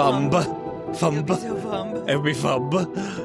Fumb. It'll be so fun. It'll be fumb.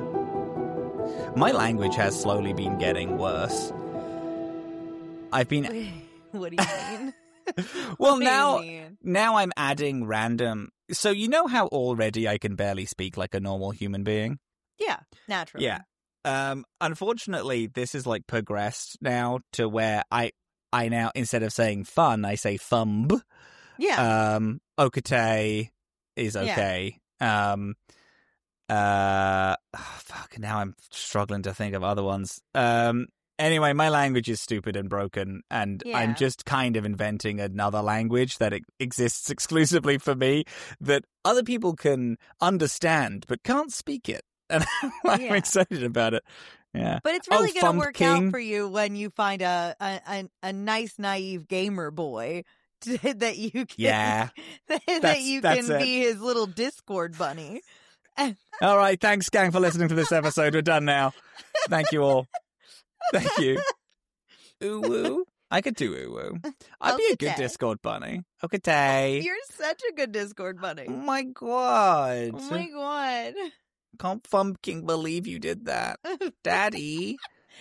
My language has slowly been getting worse. I've been... What do you mean? Well, What do now, you mean? now I'm adding random... So you know how already I can barely speak like a normal human being? Yeah, naturally. Yeah. Unfortunately, this is like progressed now to where I now, instead of saying fun, I say fumb. Yeah. Okate is okay. Fuck, now I'm struggling to think of other ones. Anyway, my language is stupid and broken, and Yeah. I'm just kind of inventing another language that exists exclusively for me that other people can understand but can't speak it. And I'm Yeah. excited about it. Yeah. But it's really going to work out Fumpking. for you when you find a nice, naive gamer boy that you can Yeah. that you that's can it. be his little Discord bunny. All right. Thanks, gang, for listening to this episode. We're done now. Thank you all. Thank you. Ooh woo. I could do ooh woo. I'd be a good Okate. Discord bunny. Okay. You're such a good Discord bunny. Oh my god. Oh my god. Can't fucking believe you did that. Daddy.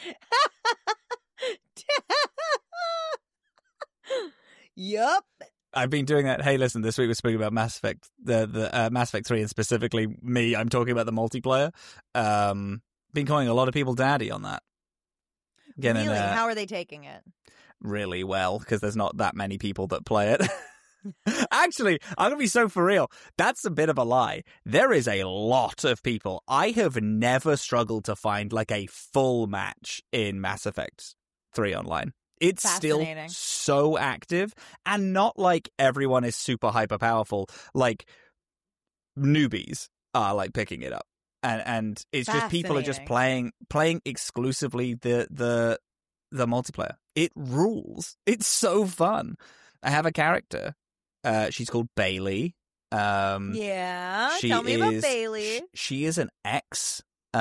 Yup. I've been doing that. Hey, listen, this week we're speaking about Mass Effect, the Mass Effect 3, and specifically me. I'm talking about the multiplayer. Been calling a lot of people daddy on that. Getting, Really? How are they taking it? really well, because there's not that many people that play it. Actually, I'm going to be so for real. That's a bit of a lie. There is a lot of people. I have never struggled to find like a full match in Mass Effect 3 online. It's still Fascinating. so active, and not like everyone is super hyper powerful. Like newbies are like picking it up, and it's just people are just playing exclusively the multiplayer. It rules. It's so fun. I have a character. She's called Bailey. Yeah. She Tell me about is- Bailey. She is an ex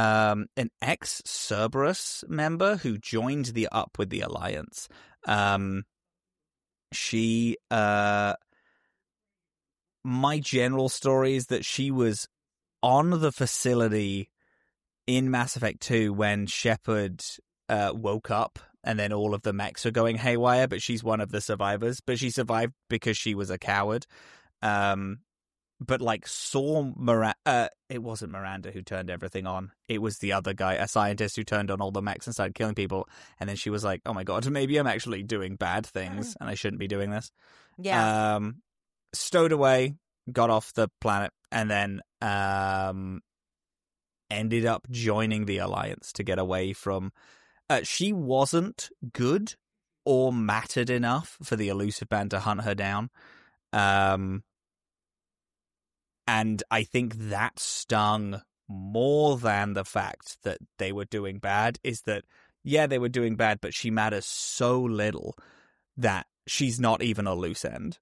Cerberus member who joined up with the Alliance. My general story is that she was on the facility in Mass Effect 2 when Shepard woke up, and then all of the mechs are going haywire, but she's one of the survivors. But she survived because she was a coward. But like saw it wasn't Miranda who turned everything on. It was the other guy, a scientist who turned on all the mechs and started killing people. And then she was like, "Oh my god, maybe I'm actually doing bad things, and I shouldn't be doing this." Yeah. Stowed away, got off the planet, and then ended up joining the Alliance to get away from. She wasn't good or mattered enough for the Elusive Band to hunt her down. And I think that stung more than the fact that they were doing bad, is that, yeah, they were doing bad, but she matters so little that she's not even a loose end.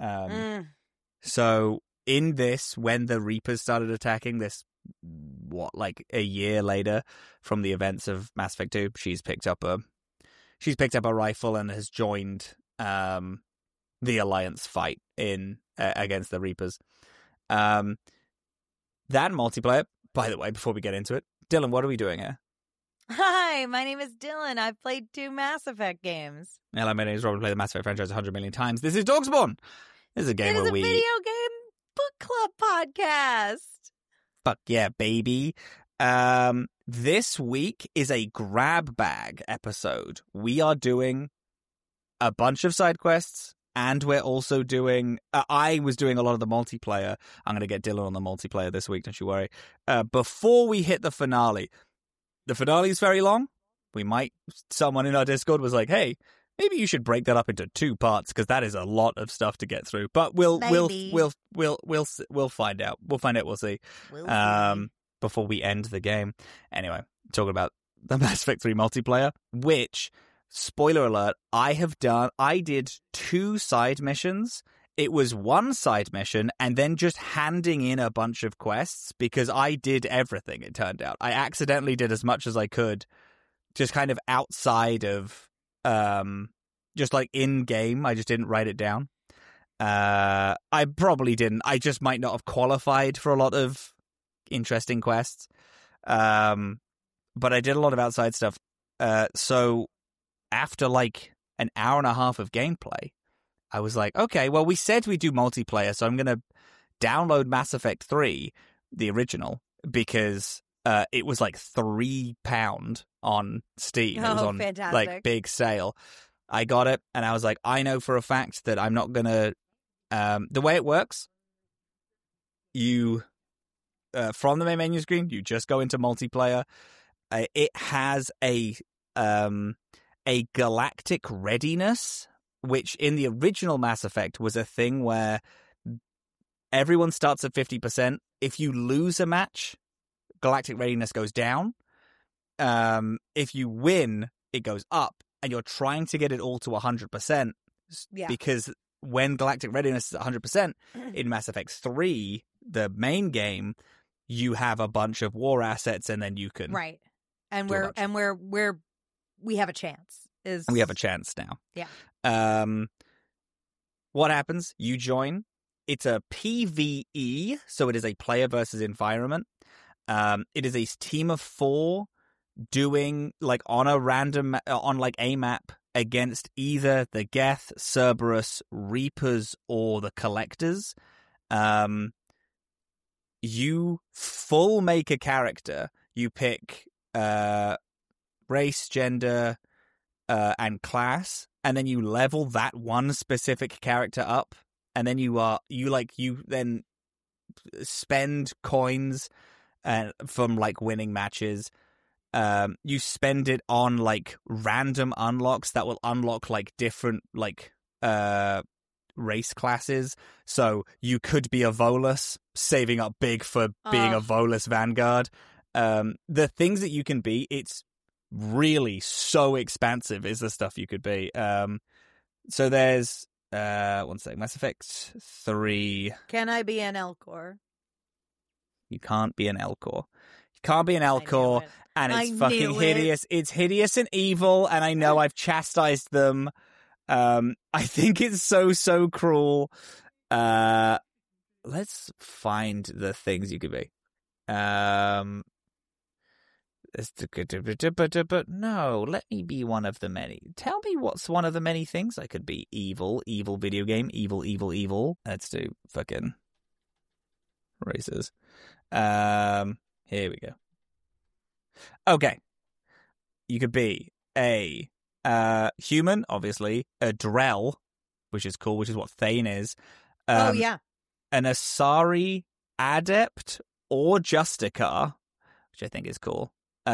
So in this, when the Reapers started attacking this, like a year later from the events of Mass Effect 2, she's picked up a rifle and has joined the Alliance fight in against the Reapers. That multiplayer, by the way, before we get into it, Dylan, what are we doing here? Hi, my name is Dylan. I've played 2 Mass Effect games. Hello, my name is Robin. Play the Mass Effect franchise 100 million times. This is Dogspawn. This is a game It is where a video game book club podcast. Fuck yeah, baby. This week is a grab bag episode. We are doing a bunch of side quests, and we're also doing... I was doing a lot of the multiplayer. I'm going to get Dylan on the multiplayer this week, don't you worry. Before we hit the finale is very long. Someone in our Discord was like, hey, maybe you should break that up into 2 parts, because that is a lot of stuff to get through. But we'll find out. We'll see. Before we end the game. Anyway, talking about the Mass Effect 3 multiplayer, which, spoiler alert, I did 2 side missions. It was 1 side mission and then just handing in a bunch of quests, because I did everything, it turned out. I accidentally did as much as I could, just kind of outside of, just like in game. I just didn't write it down. I probably didn't. I just might not have qualified for a lot of interesting quests. But I did a lot of outside stuff. So after like an hour and a half of gameplay, I was like, okay, well, we said we do multiplayer, so I'm going to download Mass Effect 3, the original, because it was like £3 on Steam. It was on fantastic. like big sale. I got it, and I was like, I know for a fact that I'm not going to... the way it works, you... from the main menu screen, you just go into multiplayer. It has a galactic readiness, which in the original Mass Effect was a thing where everyone starts at 50%. If you lose a match, galactic readiness goes down. If you win, it goes up, and you're trying to get it all to 100%. Yeah. Because when galactic readiness is 100% in Mass Effect 3, the main game, you have a bunch of war assets, and then you can right. And do a we have a chance. We have a chance now. Yeah. What happens? You join. It's a PvE, so it is a player versus environment. It is a team of 4 doing like on a random on like a map against either the Geth, Cerberus, Reapers, or the Collectors. You full make a character. You pick race, gender, and class, and then you level that one specific character up, and then you then spend coins from like winning matches. You spend it on like random unlocks that will unlock like different like race classes. So you could be a Volus, saving up big for being a Volus Vanguard. The things that you can be, it's really so expansive is the stuff you could be. So there's one sec, Mass Effect 3. Can I be an Elcor? You can't be an Elcor. You can't be an Elcor, and it's fucking hideous. It's hideous and evil, and I know I've chastised them. I think it's so cruel. Let's find the things you could be. No, let me be one of the many. Tell me what's one of the many things I could be. Evil video game, evil. Let's do fucking races. Here we go. Okay. You could be a human, obviously, a Drell, which is cool, which is what Thane is. Yeah. An Asari Adept or Justicar, which I think is cool.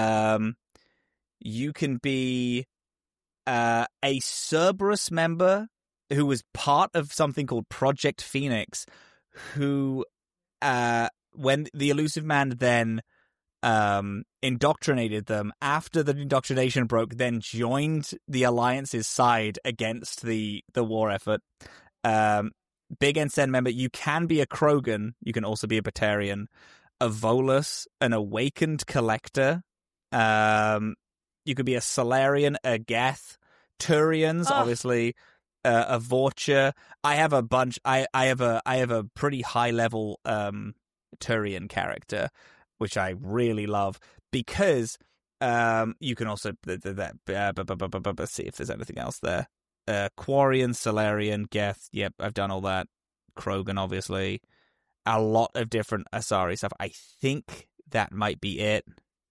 You can be a Cerberus member who was part of something called Project Phoenix, who, when the Elusive Man then indoctrinated them, after the indoctrination broke, then joined the Alliance's side against the war effort. Big Ensign member. You can be a Krogan. You can also be a Batarian, a Volus, an Awakened Collector. You could be a Solarian, a Geth, Turians, obviously, a Vorcha. I have a bunch. I have a pretty high level Turian character, which I really love because you can also see if there's anything else there. Quarian, Solarian, Geth. Yep, I've done all that. Krogan, obviously. A lot of different Asari stuff. I think that might be it.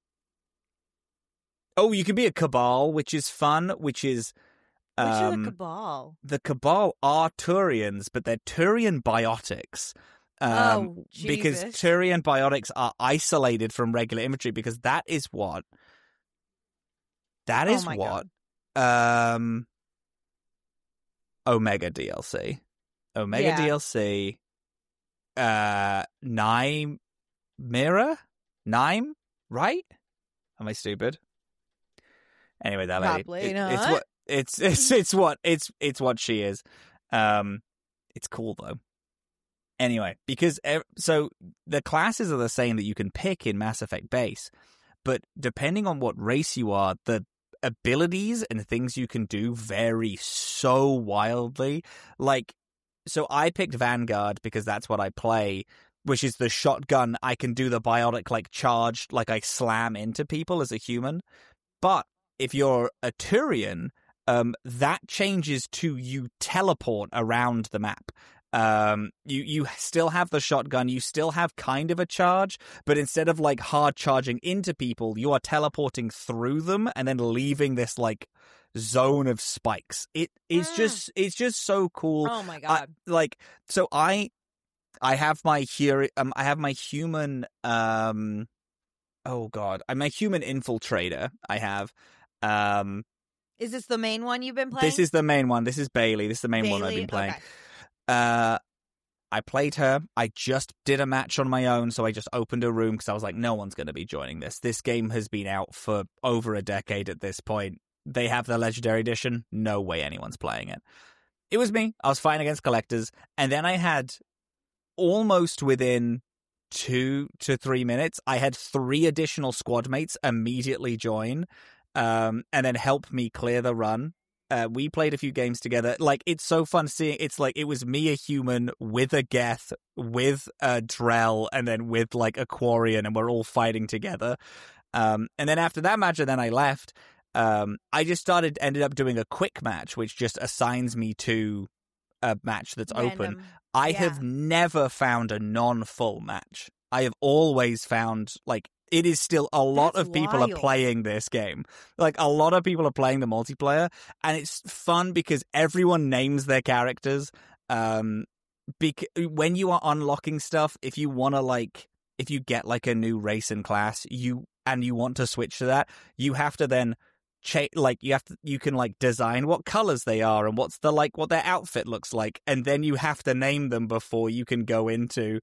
Oh, you can be a Cabal, which is fun, which is... which are the Cabal? The Cabal are Turians, but they're Turian biotics. Because Turian biotics are isolated from regular infantry, because that is what... Omega DLC. DLC. Nime, right? Am I stupid? Anyway, that lady. Probably not. It's what she is. It's cool though. Anyway, because so the classes are the same that you can pick in Mass Effect Base, but depending on what race you are, the abilities and things you can do vary so wildly. Like So I picked Vanguard because that's what I play, which is the shotgun. I can do the biotic, like, charge, like I slam into people as a human. But if you're a Turian, that changes to you teleport around the map. You still have the shotgun, you still have kind of a charge, but instead of like hard charging into people, you are teleporting through them and then leaving this like zone of spikes. It's just so cool. Oh my god! I have my I have my human oh god, I'm a human infiltrator. I have Is this the main one you've been playing? This is the main one. This is Bailey. This is the main one I've been playing. Okay. I played her. I just did a match on my own, so I just opened a room because I was like, no one's going to be joining this. This game has been out for over a decade at this point. They have the Legendary Edition. No way anyone's playing it. It was me. I was fighting against collectors, and then I had almost within 2 to 3 minutes, I had 3 additional squad mates immediately join, and then help me clear the run. We played a few games together. Like, it's so fun seeing. It's like it was me, a human, with a Geth, with a Drell, and then with like a Quarian, and we're all fighting together. And then after that match, and then I left. I just ended up doing a quick match, which just assigns me to a match that's open. I have never found a non-full match. I have always found, like, it is still a lot of people are playing this game. Like, a lot of people are playing the multiplayer, and it's fun because everyone names their characters. When you are unlocking stuff, if you want to, like, if you get, like, a new race and class, you want to switch to that, you have to then you can like design what colors they are and what their outfit looks like, and then you have to name them before you can go into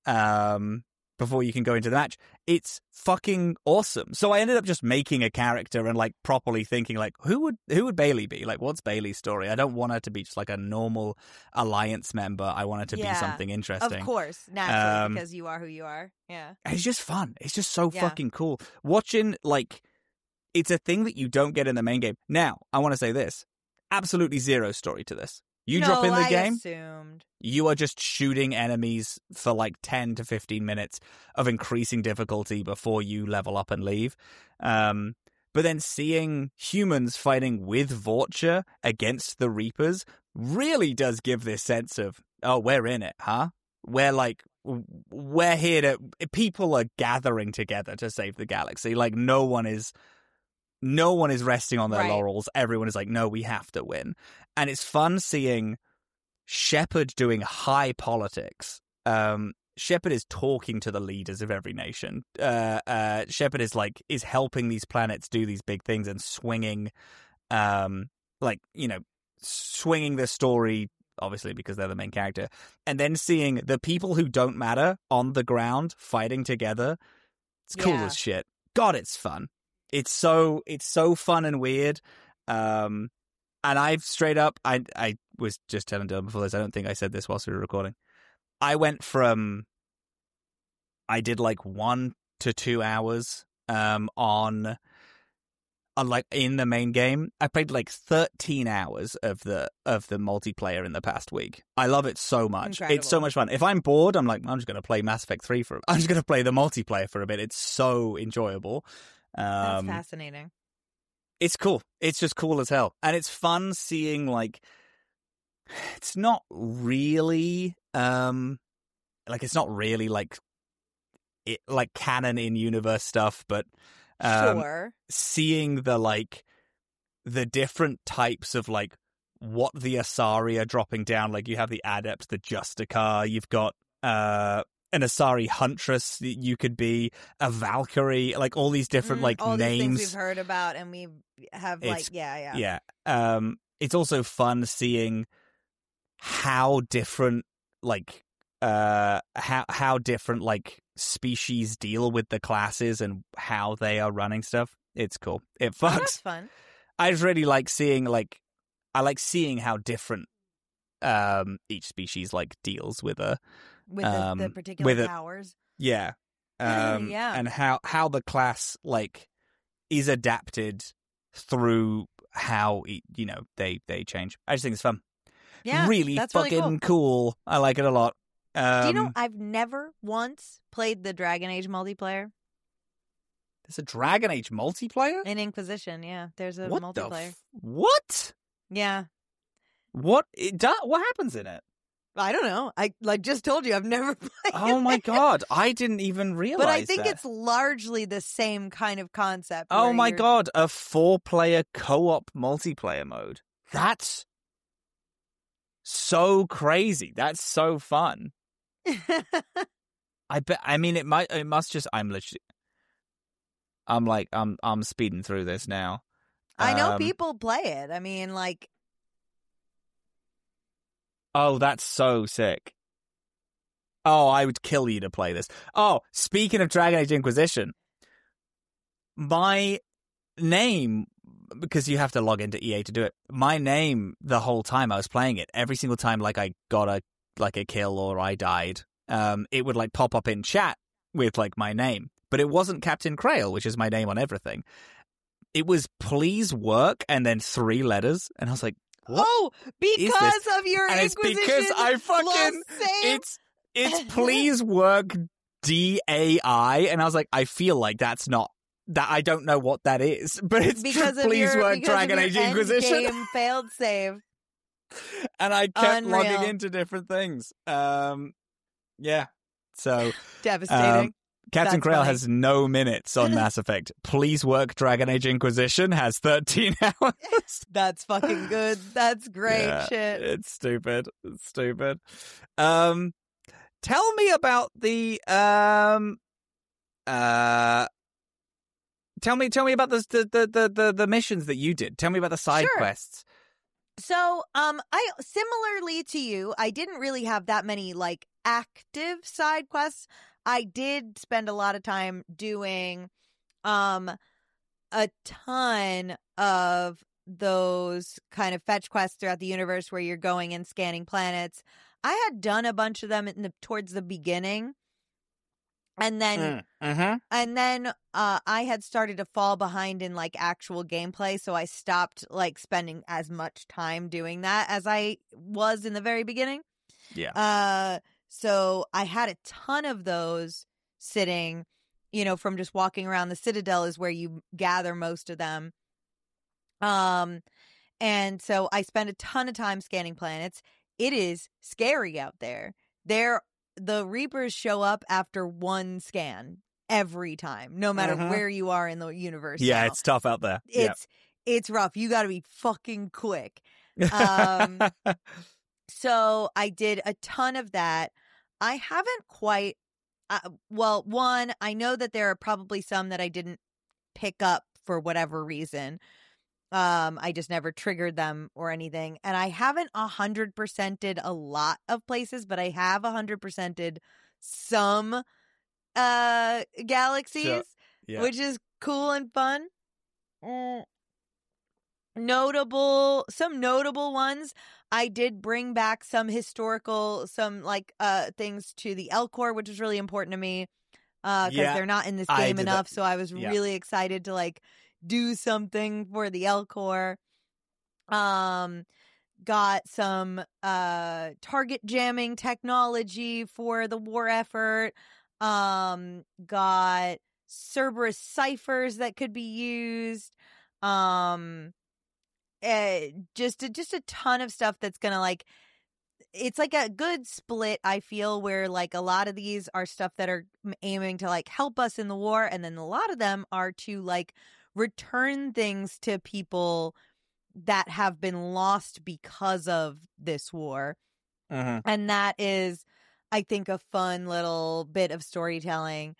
the match. It's fucking awesome. So I ended up just making a character and like properly thinking like, who would Bailey be? Like, what's Bailey's story? I don't want her to be just like a normal Alliance member. I want her to be something interesting. Of course, naturally, because you are who you are. Yeah. And it's just fun. It's just so fucking cool. Watching, like, it's a thing that you don't get in the main game. Now, I want to say this. Absolutely zero story to this. You drop in the game, assumed. You are just shooting enemies for like 10 to 15 minutes of increasing difficulty before you level up and leave. But then seeing humans fighting with Vorcha against the Reapers really does give this sense of, oh, we're in it, huh? We're here to... People are gathering together to save the galaxy. Like, no one is resting on their laurels. Everyone is like, no, we have to win. And it's fun seeing Shepard doing high politics. Shepard is talking to the leaders of every nation. Shepard is helping these planets do these big things and swinging, swinging the story, obviously because they're the main character. And then seeing the people who don't matter on the ground fighting together. It's cool as shit. God, it's fun. It's so fun and weird. And I've straight up, I was just telling Dylan before this, I don't think I said this whilst we were recording. I did like 1 to 2 hours on like in the main game. I played like 13 hours of the multiplayer in the past week. I love it so much. Incredible. It's so much fun. If I'm bored, I'm like, I'm just going to play Mass Effect 3 I'm just going to play the multiplayer for a bit. It's so enjoyable. That's fascinating. It's cool. It's just cool as hell. And it's fun seeing, like, it's not really, it's not really, like canon in-universe stuff, but sure. Seeing the different types of, like, what the Asari are dropping down. Like, you have the Adepts, the Justicar, you've got, an Asari Huntress, you could be a Valkyrie, like all these different all names. These things we've heard about, and we have yeah. It's also fun seeing how different how different species deal with the classes and how they are running stuff. It's cool. It fucks. Oh, that's fun. I just really like seeing seeing how different each species deals with the particular powers. Yeah. And how the class is adapted through how they change. I just think it's fun. Yeah, really that's fucking really cool. I like it a lot. Do you know, I've never once played the Dragon Age multiplayer. There's a Dragon Age multiplayer? In Inquisition, yeah. There's a What multiplayer. What? Yeah. What happens in it? I don't know. I just told you I've never played Oh my it. God. I didn't even realize But I think that. it's largely the same kind of concept. Oh where my you're- God. A 4-player co-op multiplayer mode. That's so crazy. That's so fun. I bet. I mean, it must just. I'm speeding through this now. I know people play it. I mean, like. Oh, that's so sick. Oh, I would kill you to play this. Oh, speaking of Dragon Age Inquisition, my name, because you have to log into EA to do it, my name the whole time I was playing it, every single time like I got a kill or I died, it would like pop up in chat with like my name. But it wasn't Captain Krail, which is my name on everything. It was please work and then 3 letters. And I was like, what? Oh, because of your and Inquisition. it's because I fucking it's please work DAI, and I was like, I feel like that's not that. I don't know what that is, but it's because of please your, work Dragon Age Inquisition. Game failed save. And I kept Unreal. logging into different things. Yeah. So Devastating. Captain That's Krail funny. has no minutes on Mass Effect. Please work Dragon Age Inquisition has 13 hours. That's fucking good. That's great Yeah, shit. It's stupid. It's stupid. Tell me about the tell me about the missions that you did. Tell me about the side Sure. quests. So, I similarly to you, I didn't really have that many like active side quests. I did spend a lot of time doing a ton of those kind of fetch quests throughout the universe where you're going and scanning planets. I had done a bunch of them towards the beginning. And then I had started to fall behind in like actual gameplay, so I stopped like spending as much time doing that as I was in the very beginning. Yeah. So I had a ton of those sitting, from just walking around the Citadel is where you gather most of them. And so I spent a ton of time scanning planets. It is scary out there. The Reapers show up after one scan every time, no matter where you are in the universe. Yeah, now. it's tough out there. It's rough. You got to be fucking quick. So I did a ton of that. I haven't quite. One, I know that there are probably some that I didn't pick up for whatever reason. I just never triggered them or anything. And I haven't 100%ed a lot of places, but I have 100%ed some galaxies, Sure. Yeah. which is cool and fun. Notable ones. I did bring back some historical, things to the Elcor, which is really important to me because they're not in this game enough. So I was really excited to do something for the Elcor. Got some target jamming technology for the war effort. Got Cerberus ciphers that could be used. Just a ton of stuff that's gonna it's like a good split, I feel, where a lot of these are stuff that are aiming to help us in the war, and then a lot of them are to return things to people that have been lost because of this war. And that is, I think, a fun little bit of storytelling.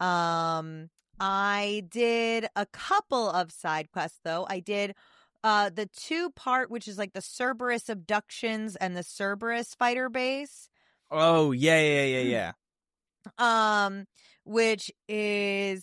I did a couple of side quests, though. I did the 2-part, which is the Cerberus abductions and the Cerberus fighter base. Oh, yeah. Which is,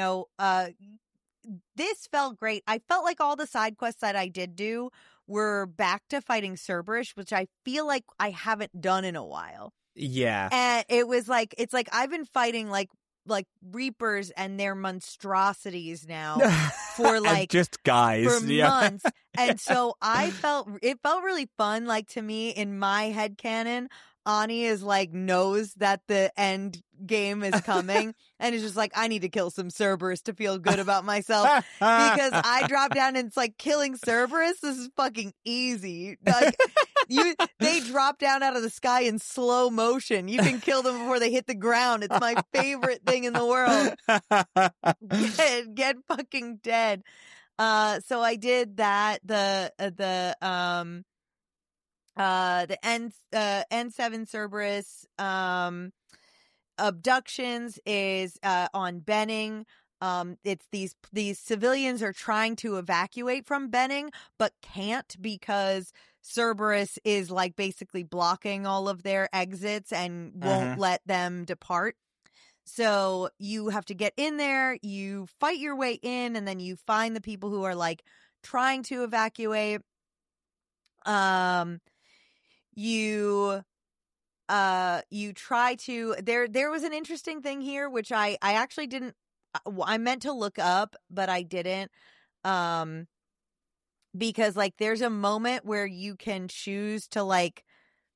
this felt great. I felt like all the side quests that I did do were back to fighting Cerberus, which I feel like I haven't done in a while. Yeah. And it was it's I've been fighting like Reapers and their monstrosities now for like just guys for months. And so it felt really fun. Like, to me, in my headcanon, Ani is like knows that the end game is coming and is just like, I need to kill some Cerberus to feel good about myself, because I drop down and it's like, killing Cerberus, this is fucking easy. Like, they drop down out of the sky in slow motion. You can kill them before they hit the ground. It's my favorite thing in the world. Get fucking dead. So I did that. The N7 Cerberus abductions is on Benning. It's these civilians are trying to evacuate from Benning but can't, because Cerberus is like basically blocking all of their exits and won't let them depart. So you have to get in there, you fight your way in, and then you find the people who are like trying to evacuate. You try to, there was an interesting thing here, which I actually didn't, I meant to look up, but I didn't, because like there's a moment where you can choose to like,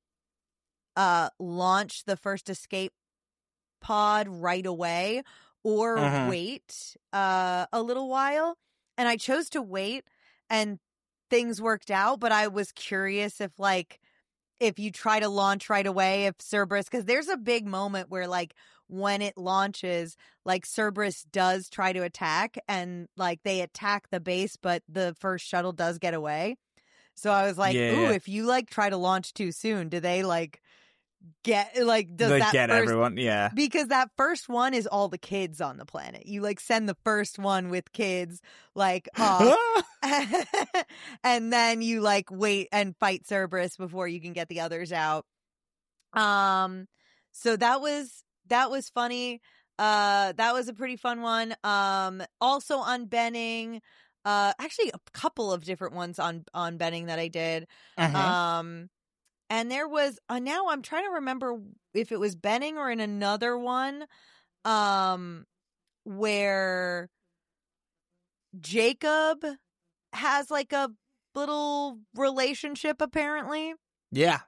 launch the first escape pod right away or wait, a little while. And I chose to wait, and things worked out, but I was curious if you try to launch right away, if Cerberus, because there's a big moment where like when it launches, like Cerberus does try to attack, and like they attack the base, but the first shuttle does get away. So I was like, ooh, if you like try to launch too soon, do they like get like does they that get first, everyone? Yeah, because that first one is all the kids on the planet. You like send the first one with kids like off, and then you like wait and fight Cerberus before you can get the others out. So that was funny. That was a pretty fun one. Also on Benning, actually a couple of different ones on Benning that I did. And there was, now I'm trying to remember if it was Benning or in another one, where Jacob has like a little relationship apparently. Yeah,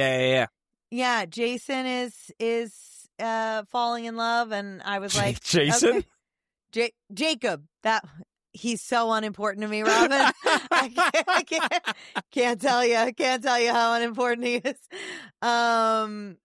Jason is falling in love, and I was like, Jason? Okay. Jacob, that he's so unimportant to me, Robin. I can't tell you how unimportant he is. But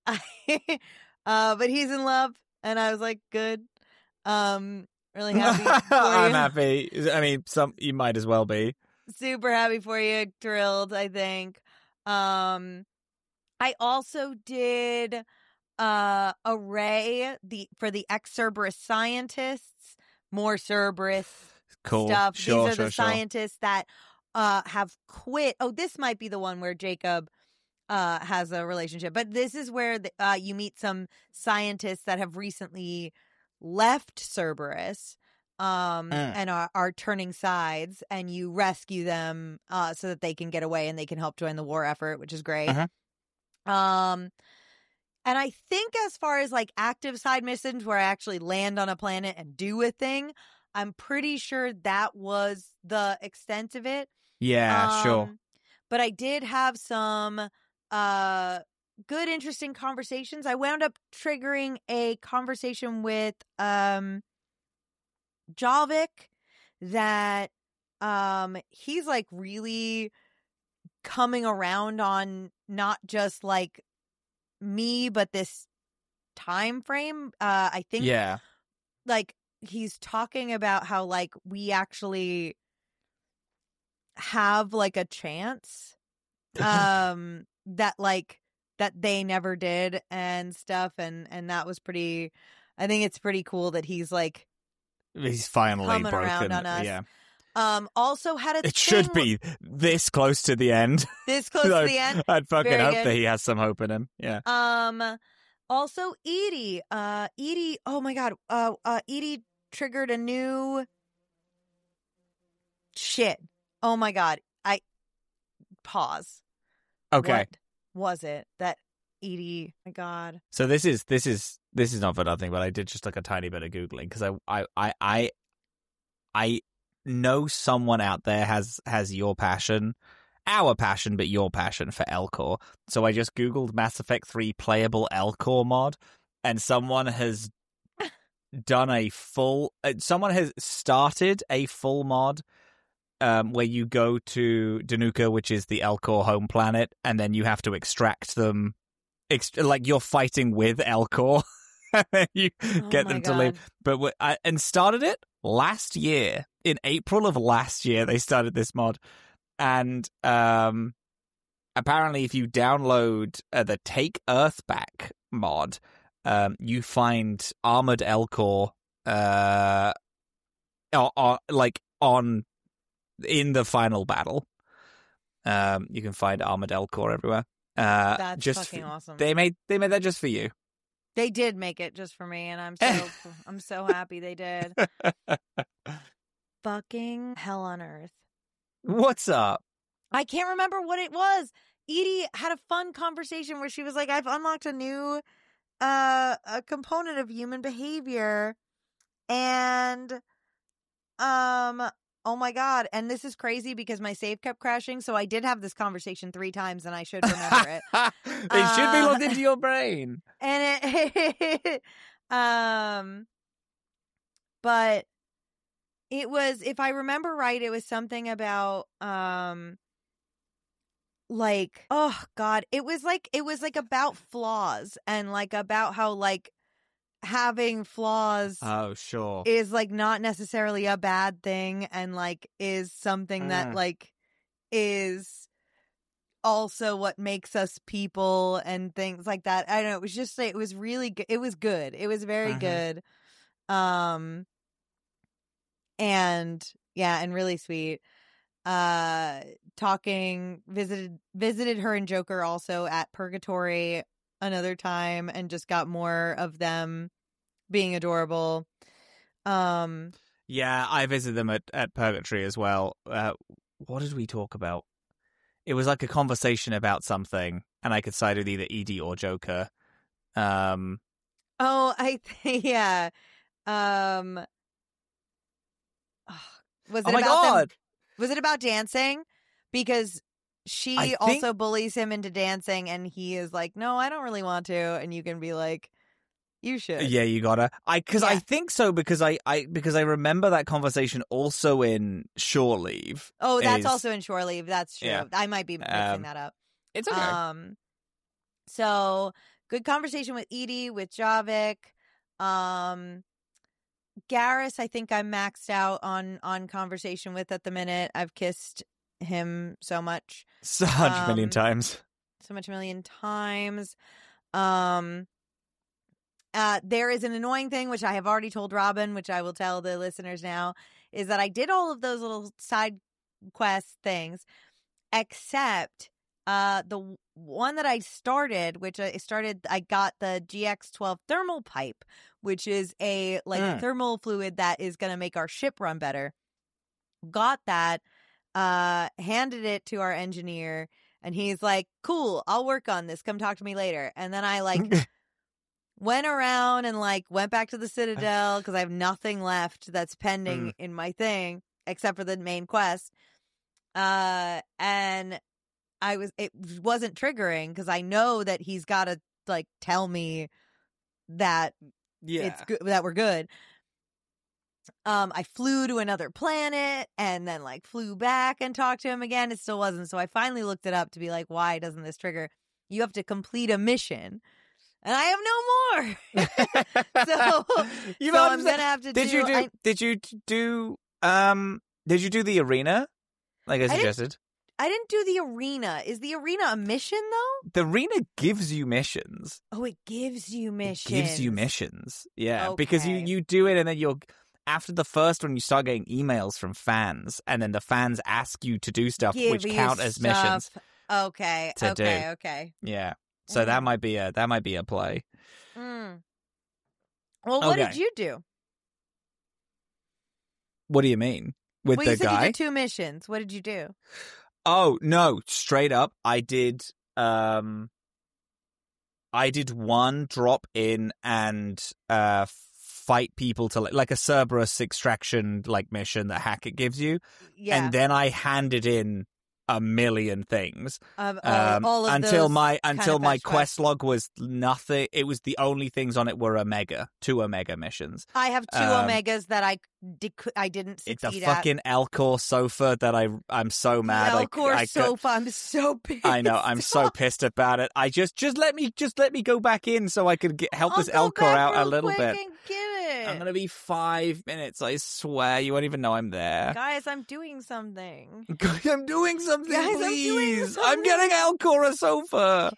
he's in love, and I was like, good. Really happy for you. I'm happy. I mean, you might as well be. Super happy for you. Thrilled, I think. I also did Array for the ex-Cerberus scientists. More Cerberus stuff. These are the scientists that have quit. Oh, this might be the one where Jacob has a relationship, but this is where you meet some scientists that have recently left Cerberus and are turning sides, and you rescue them so that they can get away and they can help join the war effort, which is great. And I think as far as like active side missions where I actually land on a planet and do a thing, I'm pretty sure that was the extent of it. Yeah, sure. But I did have some good, interesting conversations. I wound up triggering a conversation with Javik that he's like really coming around on not just like me, but this time frame. I think like he's talking about how like we actually have like a chance that like that they never did and stuff, and that was pretty, I think it's pretty cool that he's finally coming broken around on us. Yeah. Also had a It should be this close to the end. This close to the end. I'd fucking Very hope good. that he has some hope in him. Yeah. Also Edie. Edie, oh my god. Edie triggered a new shit. Oh my god. Pause. Okay. What was it that Edie, my god. So this is this is not for nothing, but I did just like a tiny bit of Googling because I know someone out there has your passion, our passion, but your passion for Elcor. So I just Googled Mass Effect 3 playable Elcor mod, and someone has started a full mod where you go to Danuka, which is the Elcor home planet, and then you have to extract them. Like you're fighting with Elcor. You get them to leave. But and started it last year. In April of last year, they started this mod. And apparently, if you download the Take Earth Back mod, you find Armored Elcor in the final battle. You can find Armored Elcor everywhere. That's fucking awesome. They made that just for you. They did make it just for me, and I'm so happy they did. Fucking hell on earth. What's up? I can't remember what it was. Edie had a fun conversation where she was like, I've unlocked a new a component of human behavior, and oh my god, and this is crazy because my save kept crashing, so I did have this conversation 3 times and I should remember it. It should be logged into your brain. And but it was, if I remember right, it was something about like, oh god, it was like about flaws, and like about how like having flaws is like not necessarily a bad thing, and like is something that like is also what makes us people and things like that. I don't know, it was just, it was really good. It was good. It was very good. And yeah, and really sweet. Visited her and Joker also at Purgatory another time, and just got more of them being adorable. Yeah, I visited them at Purgatory as well. What did we talk about? It was like a conversation about something, and I could side with either Edie or Joker. Yeah. Was it about dancing? Because she also bullies him into dancing, and he is like, no, I don't really want to. And you can be like, you should. Yeah, you gotta. I think so, because I remember that conversation also in Shore Leave. Oh, that's also in Shore Leave. That's true. Yeah. I might be mixing that up. It's okay. So good conversation with Edie, with Javik. Garrus, I think I'm maxed out on conversation with at the minute. I've kissed him so much. So much million times. So much million times. There is an annoying thing, which I have already told Robin, which I will tell the listeners now, is that I did all of those little side quest things, except the one that I started, I got the GX12 thermal pipe, which is a thermal fluid that is going to make our ship run better. Got that, handed it to our engineer, and he's like, cool, I'll work on this. Come talk to me later. And then I went around and went back to the Citadel because I have nothing left that's pending in my thing except for the main quest. And it wasn't triggering because I know that he's got to tell me that it's good, that we're good. I flew to another planet and then flew back and talked to him again. It still wasn't. So I finally looked it up to be like, why doesn't this trigger? You have to complete a mission. And I have no more. so I'm gonna have to. Did you do the arena like I suggested? I didn't do the arena. Is the arena a mission though? The arena gives you missions. Oh, it gives you missions. It gives you missions. Yeah, okay. Because you do it, and then after the first one, you start getting emails from fans, and then the fans ask you to do stuff which count as missions. Okay. Okay. Yeah. So that might be a play. Well, what did you do? What do you mean? With the guy? You did 2 missions. What did you do? Oh, no, straight up. I did I did one drop in and fight people to like a Cerberus extraction like mission that Hackett gives you, Yeah. and then I handed in a million things All of until those my quest log was nothing. It was the only things on it were two Omega missions. I have 2 Omegas that I didn't succeed It's a fucking Elcor sofa that I'm so mad. Elcor sofa. I'm so pissed. I know. I'm so pissed about it. I just let me go back in so I could help this Elcor out a little bit. I'm gonna be 5 minutes. I swear, you won't even know I'm there. Guys, I'm doing something. I'm doing something, Guys, please. I'm getting Elcor a sofa.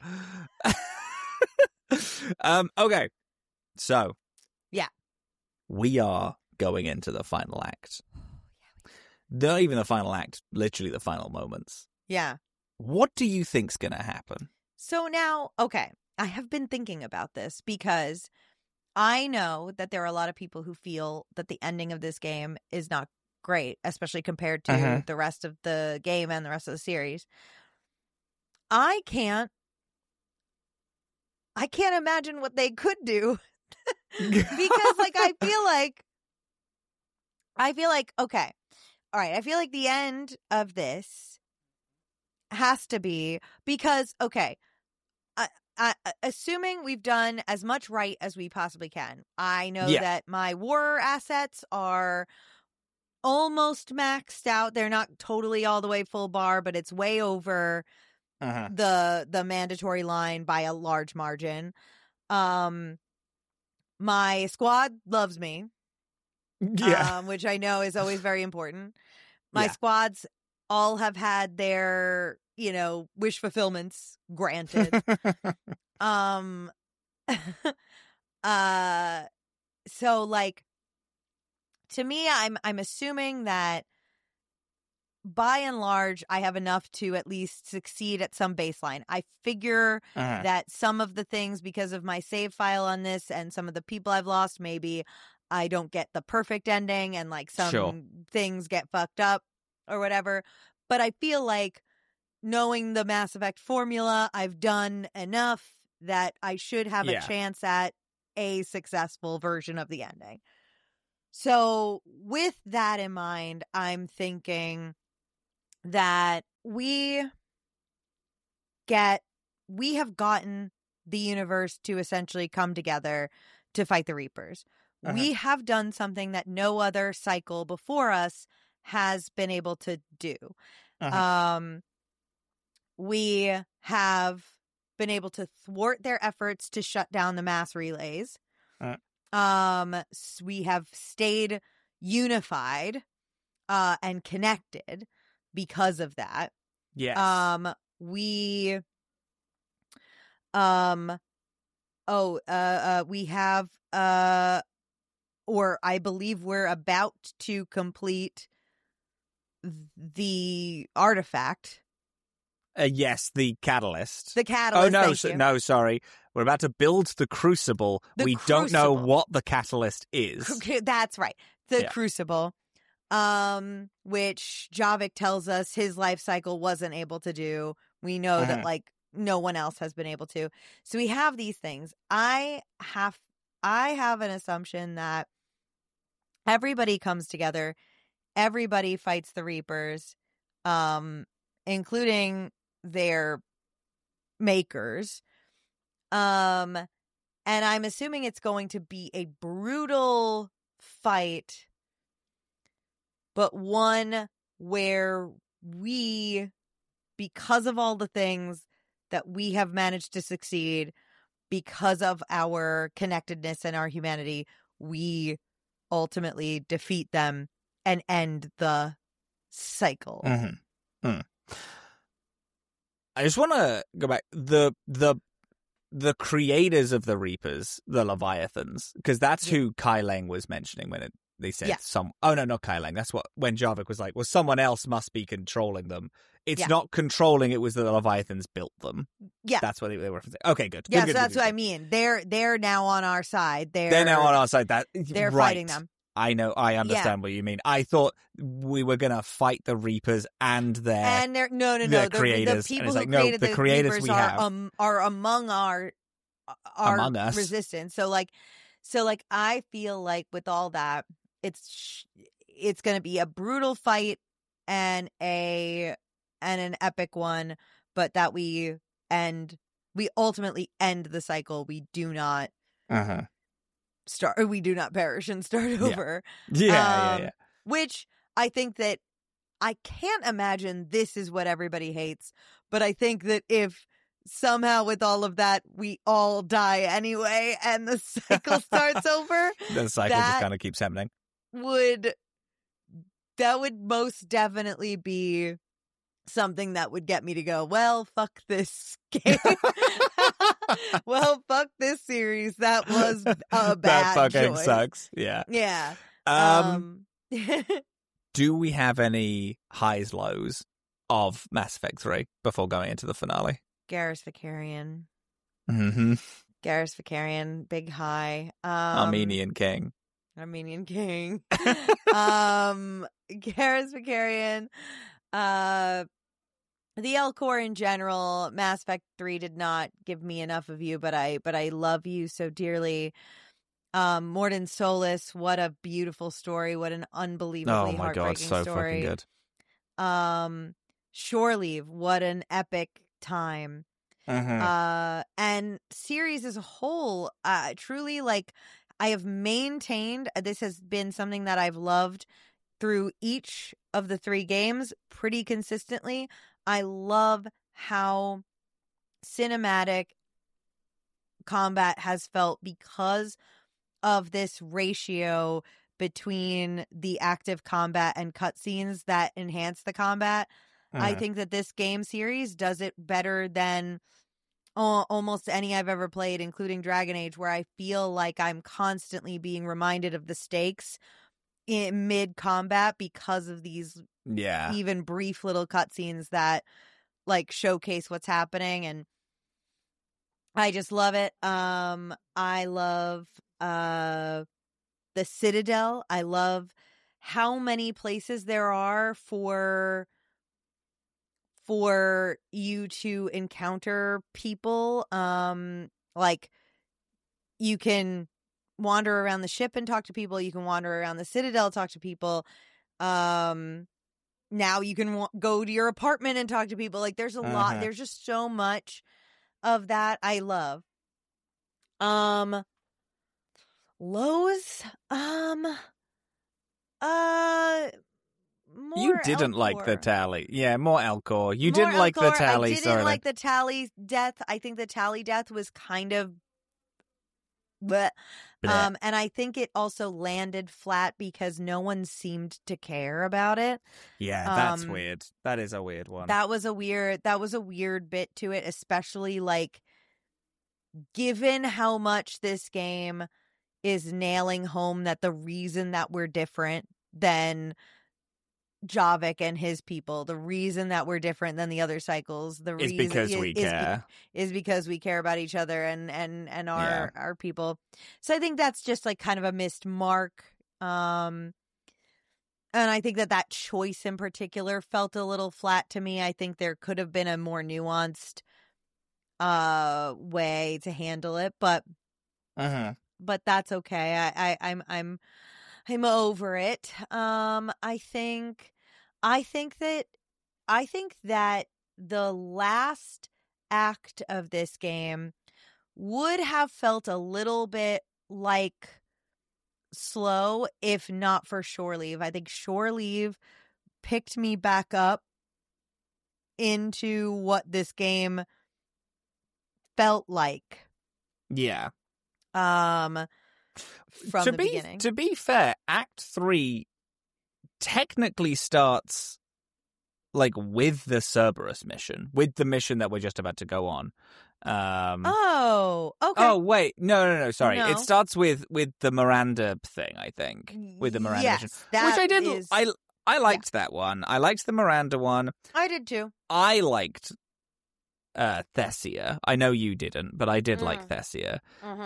Okay. So. Yeah. We are going into the final act. Not even the final act, literally the final moments. Yeah. What do you think's gonna happen? So now, okay, I have been thinking about this because I know that there are a lot of people who feel that the ending of this game is not great, especially compared to the rest of the game and the rest of the series. I can't imagine what they could do because like I feel like okay. All right, I feel like the end of this has to be because okay, assuming we've done as much right as we possibly can. I know that my war assets are almost maxed out. They're not totally all the way full bar, but it's way over the mandatory line by a large margin. My squad loves me. Yeah. Which I know is always very important. My squads all have had their, wish fulfillments granted. So like to me, I'm assuming that by and large I have enough to at least succeed at some baseline. I figure that some of the things, because of my save file on this and some of the people I've lost, maybe I don't get the perfect ending and like some things get fucked up or whatever. But I feel like knowing the Mass Effect formula, I've done enough that I should have a chance at a successful version of the ending. So with that in mind, I'm thinking that we have gotten the universe to essentially come together to fight the Reapers. We have done something that no other cycle before us has been able to do. We have been able to thwart their efforts to shut down the mass relays. We have stayed unified and connected because of that. Yes. We have or I believe we're about to complete the artifact. Yes, the catalyst. The catalyst. No, sorry. We're about to build the crucible. We don't know what the catalyst is. That's right. The crucible, which Javik tells us his life cycle wasn't able to do. We know that like no one else has been able to. So we have these things. I have an assumption that everybody comes together. Everybody fights the Reapers, including their makers. And I'm assuming it's going to be a brutal fight, but one where we, because of all the things that we have managed to succeed, because of our connectedness and our humanity, we ultimately defeat them and end the cycle. I just want to go back. The creators of the Reapers, the Leviathans, because that's who Kai Leng was mentioning when they said some. Oh no, not Kai Leng. That's when Javik was like, well, someone else must be controlling them. It's not controlling. It was the Leviathans built them. Yeah, that's what they were referencing. Okay, good. Yeah, so that's what I mean. They're now on our side. They're now on our side. They're fighting them. I know. I understand what you mean. I thought we were gonna fight the Reapers and their no. creators. The people who created the creators Reapers we have are among our our Among Us. resistance. So I feel like with all that, it's going to be a brutal fight and an epic one, but that we ultimately end the cycle. We do not we do not perish and start over. Yeah. Which I think that I can't imagine this is what everybody hates, but I think that if somehow with all of that we all die anyway and the cycle starts over, the cycle just kind of keeps happening. That would most definitely be something that would get me to go, well, fuck this game. Well, fuck this series. That was a bad That fucking choice. sucks. Yeah. Yeah. Do we have any highs, lows of Mass Effect 3 before going into the finale? Garrus Vakarian. Mm-hmm. Garrus Vakarian, big high. Armenian King. Garrus Vakarian. The Elcor in general, Mass Effect 3 did not give me enough of you, but I love you so dearly. Mordin Solus, what a beautiful story. What an unbelievably heartbreaking so story. fucking good. Shore Leave, what an epic time. And series as a whole, truly, like, I have maintained, this has been something that I've loved through each of the 3 games pretty consistently. I love how cinematic combat has felt because of this ratio between the active combat and cutscenes that enhance the combat. I think that this game series does it better than almost any I've ever played, including Dragon Age, where I feel like I'm constantly being reminded of the stakes in mid-combat because of these even brief little cutscenes that like showcase what's happening, and I just love it. I love the Citadel. I love how many places there are for you to encounter people. Like, you can wander around the ship and talk to people. You can wander around the Citadel, talk to people. Now you can go to your apartment and talk to people. Like, there's a lot. There's just so much of that I love. Lows. You didn't Elcor. like the Tally. Yeah, more Elcor. You More didn't like the Elcor. Tally. I didn't like the Tally death. I think the Tally death was kind of bleh. And I think it also landed flat because no one seemed to care about it. Yeah, that's weird. That is a weird one. That was a weird bit to it, especially like given how much this game is nailing home that the reason that we're different than Javik and his people, the reason that we're different than the other cycles, is because we care. Is because we care about each other and our people. So I think that's just like kind of a missed mark. And I think that choice in particular felt a little flat to me. I think there could have been a more nuanced way to handle it, but that's okay. I'm over it. I think that the last act of this game would have felt a little bit like slow if not for Shore Leave. I think Shore Leave picked me back up into what this game felt like. Yeah. From the beginning. To be fair, Act 3 technically starts like with the Cerberus mission, with the mission that we're just about to go on. Okay. Oh, wait. No, sorry. No. It starts with the Miranda thing, I think. With the Miranda mission. Which I did. I liked that one. I liked the Miranda one. I did too. I liked Thessia. I know you didn't, but I did like Thessia.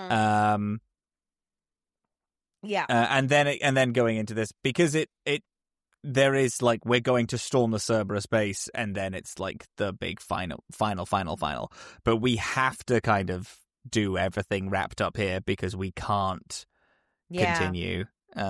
Yeah. And then going into this, because there is like, we're going to storm the Cerberus base, and then it's like the big final. But we have to kind of do everything wrapped up here because we can't continue.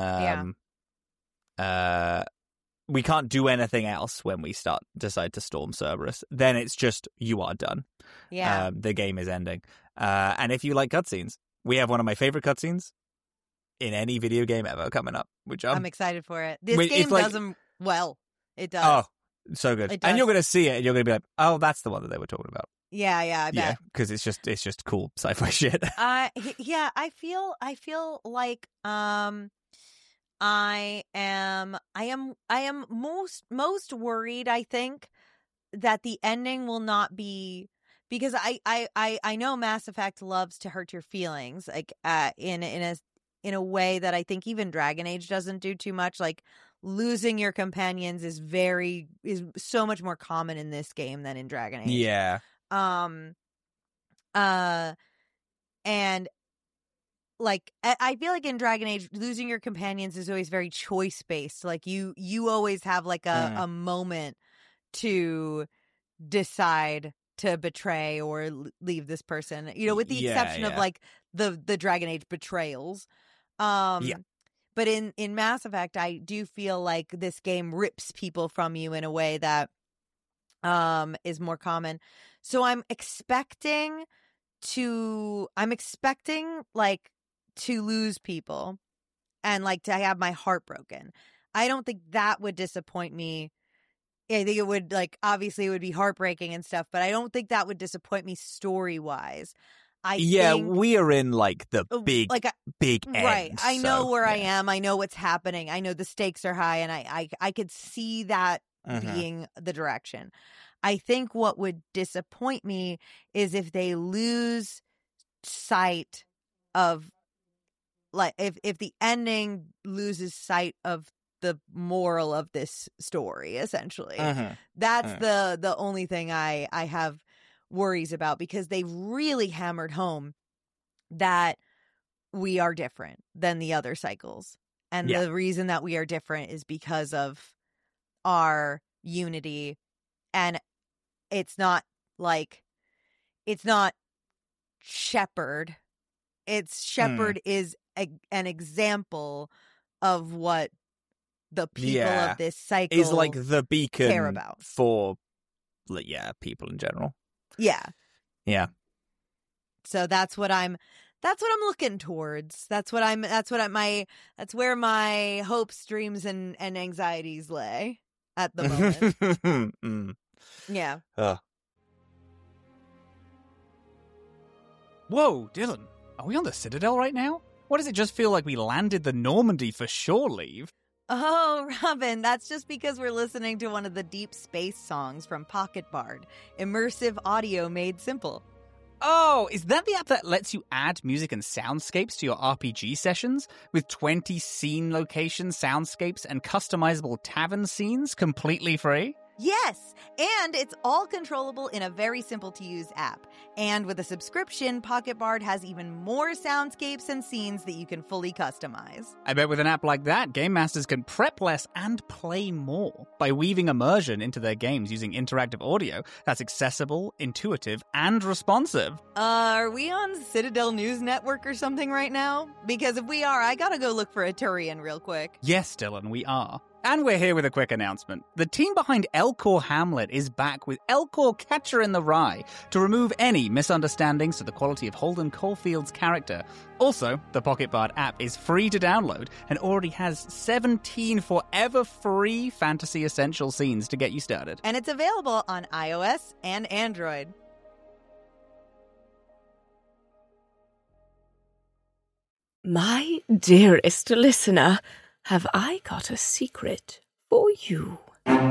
We can't do anything else when we decide to storm Cerberus. Then it's just, you are done. Yeah. The game is ending. And if you like cutscenes, we have one of my favorite cutscenes in any video game ever coming up, which I'm excited for it. This game does them well. It does. Oh, so good. And you're going to see it, and you're going to be like, oh, that's the one that they were talking about. Yeah, I bet. Yeah, because it's just cool sci-fi shit. I feel like I am most worried, I think, that the ending will not be, because I know Mass Effect loves to hurt your feelings, like in a way that I think even Dragon Age doesn't do too much. Like, losing your companions is so much more common in this game than in Dragon Age. Yeah. And like, I feel like in Dragon Age, losing your companions is always very choice based. Like, you always have like a moment to decide to betray or leave this person, with the exception of like the Dragon Age betrayals. But in Mass Effect, I do feel like this game rips people from you in a way that is more common. So I'm expecting like to lose people and like to have my heart broken. I don't think that would disappoint me. I think it would, like, obviously it would be heartbreaking and stuff, but I don't think that would disappoint me story-wise. We are in like the big end. Right. I know where I am. I know what's happening. I know the stakes are high, and I could see that being the direction. I think what would disappoint me is if they lose sight of, like, if the ending loses sight of the moral of this story, essentially. That's the only thing I have worries about, because they really hammered home that we are different than the other cycles. And the reason that we are different is because of our unity. And it's not Shepard. Shepard is an example of what the people of this cycle is like the beacon care about for people in general. Yeah. So that's what I'm looking towards. That's where my hopes, dreams, and anxieties lay at the moment. Yeah. Whoa, Dylan, are we on the Citadel right now? Why does it just feel like we landed the Normandy for shore leave? Oh, Robin, that's just because we're listening to one of the Deep Space songs from Pocket Bard. Immersive audio made simple. Oh, is that the app that lets you add music and soundscapes to your RPG sessions? With 20 scene locations, soundscapes, and customizable tavern scenes completely free? Yes, and it's all controllable in a very simple-to-use app. And with a subscription, Pocket Bard has even more soundscapes and scenes that you can fully customize. I bet with an app like that, game masters can prep less and play more by weaving immersion into their games using interactive audio that's accessible, intuitive, and responsive. Are we on Citadel News Network or something right now? Because if we are, I gotta go look for a Turian real quick. Yes, Dylan, we are. And we're here with a quick announcement. The team behind Elcor Hamlet is back with Elcor Catcher in the Rye to remove any misunderstandings to the quality of Holden Caulfield's character. Also, the Pocket Bard app is free to download and already has 17 forever free Fantasy Essential scenes to get you started. And it's available on iOS and Android. My dearest listener, have I got a secret for you?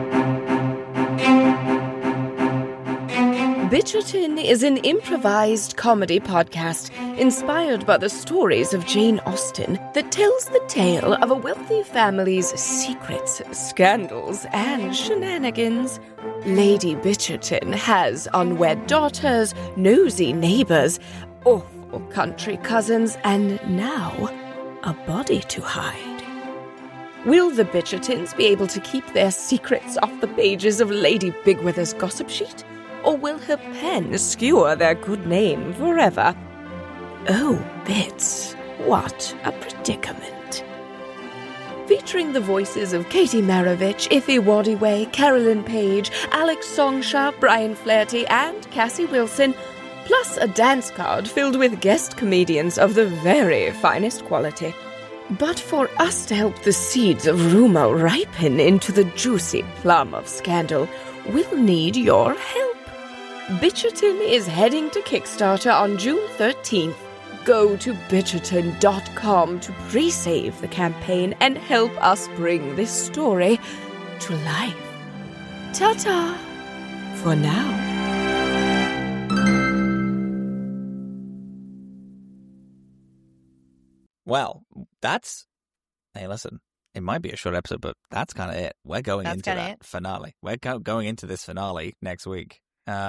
Bitcherton is an improvised comedy podcast inspired by the stories of Jane Austen that tells the tale of a wealthy family's secrets, scandals, and shenanigans. Lady Bitcherton has unwed daughters, nosy neighbors, awful country cousins, and now a body to hide. Will the Bitchertons be able to keep their secrets off the pages of Lady Bigwither's gossip sheet? Or will her pen skewer their good name forever? Oh, Bits, what a predicament. Featuring the voices of Katie Maravich, Ife Wadiway, Carolyn Page, Alex Songsha, Brian Flaherty, and Cassie Wilson, plus a dance card filled with guest comedians of the very finest quality. But for us to help the seeds of rumor ripen into the juicy plum of scandal, we'll need your help. Bitcherton is heading to Kickstarter on June 13th. Go to Bitcherton.com to pre-save the campaign and help us bring this story to life. Ta-ta for now. Well, hey, listen, it might be a short episode, but that's kind of it. We're going into that finale. We're going into this finale next week.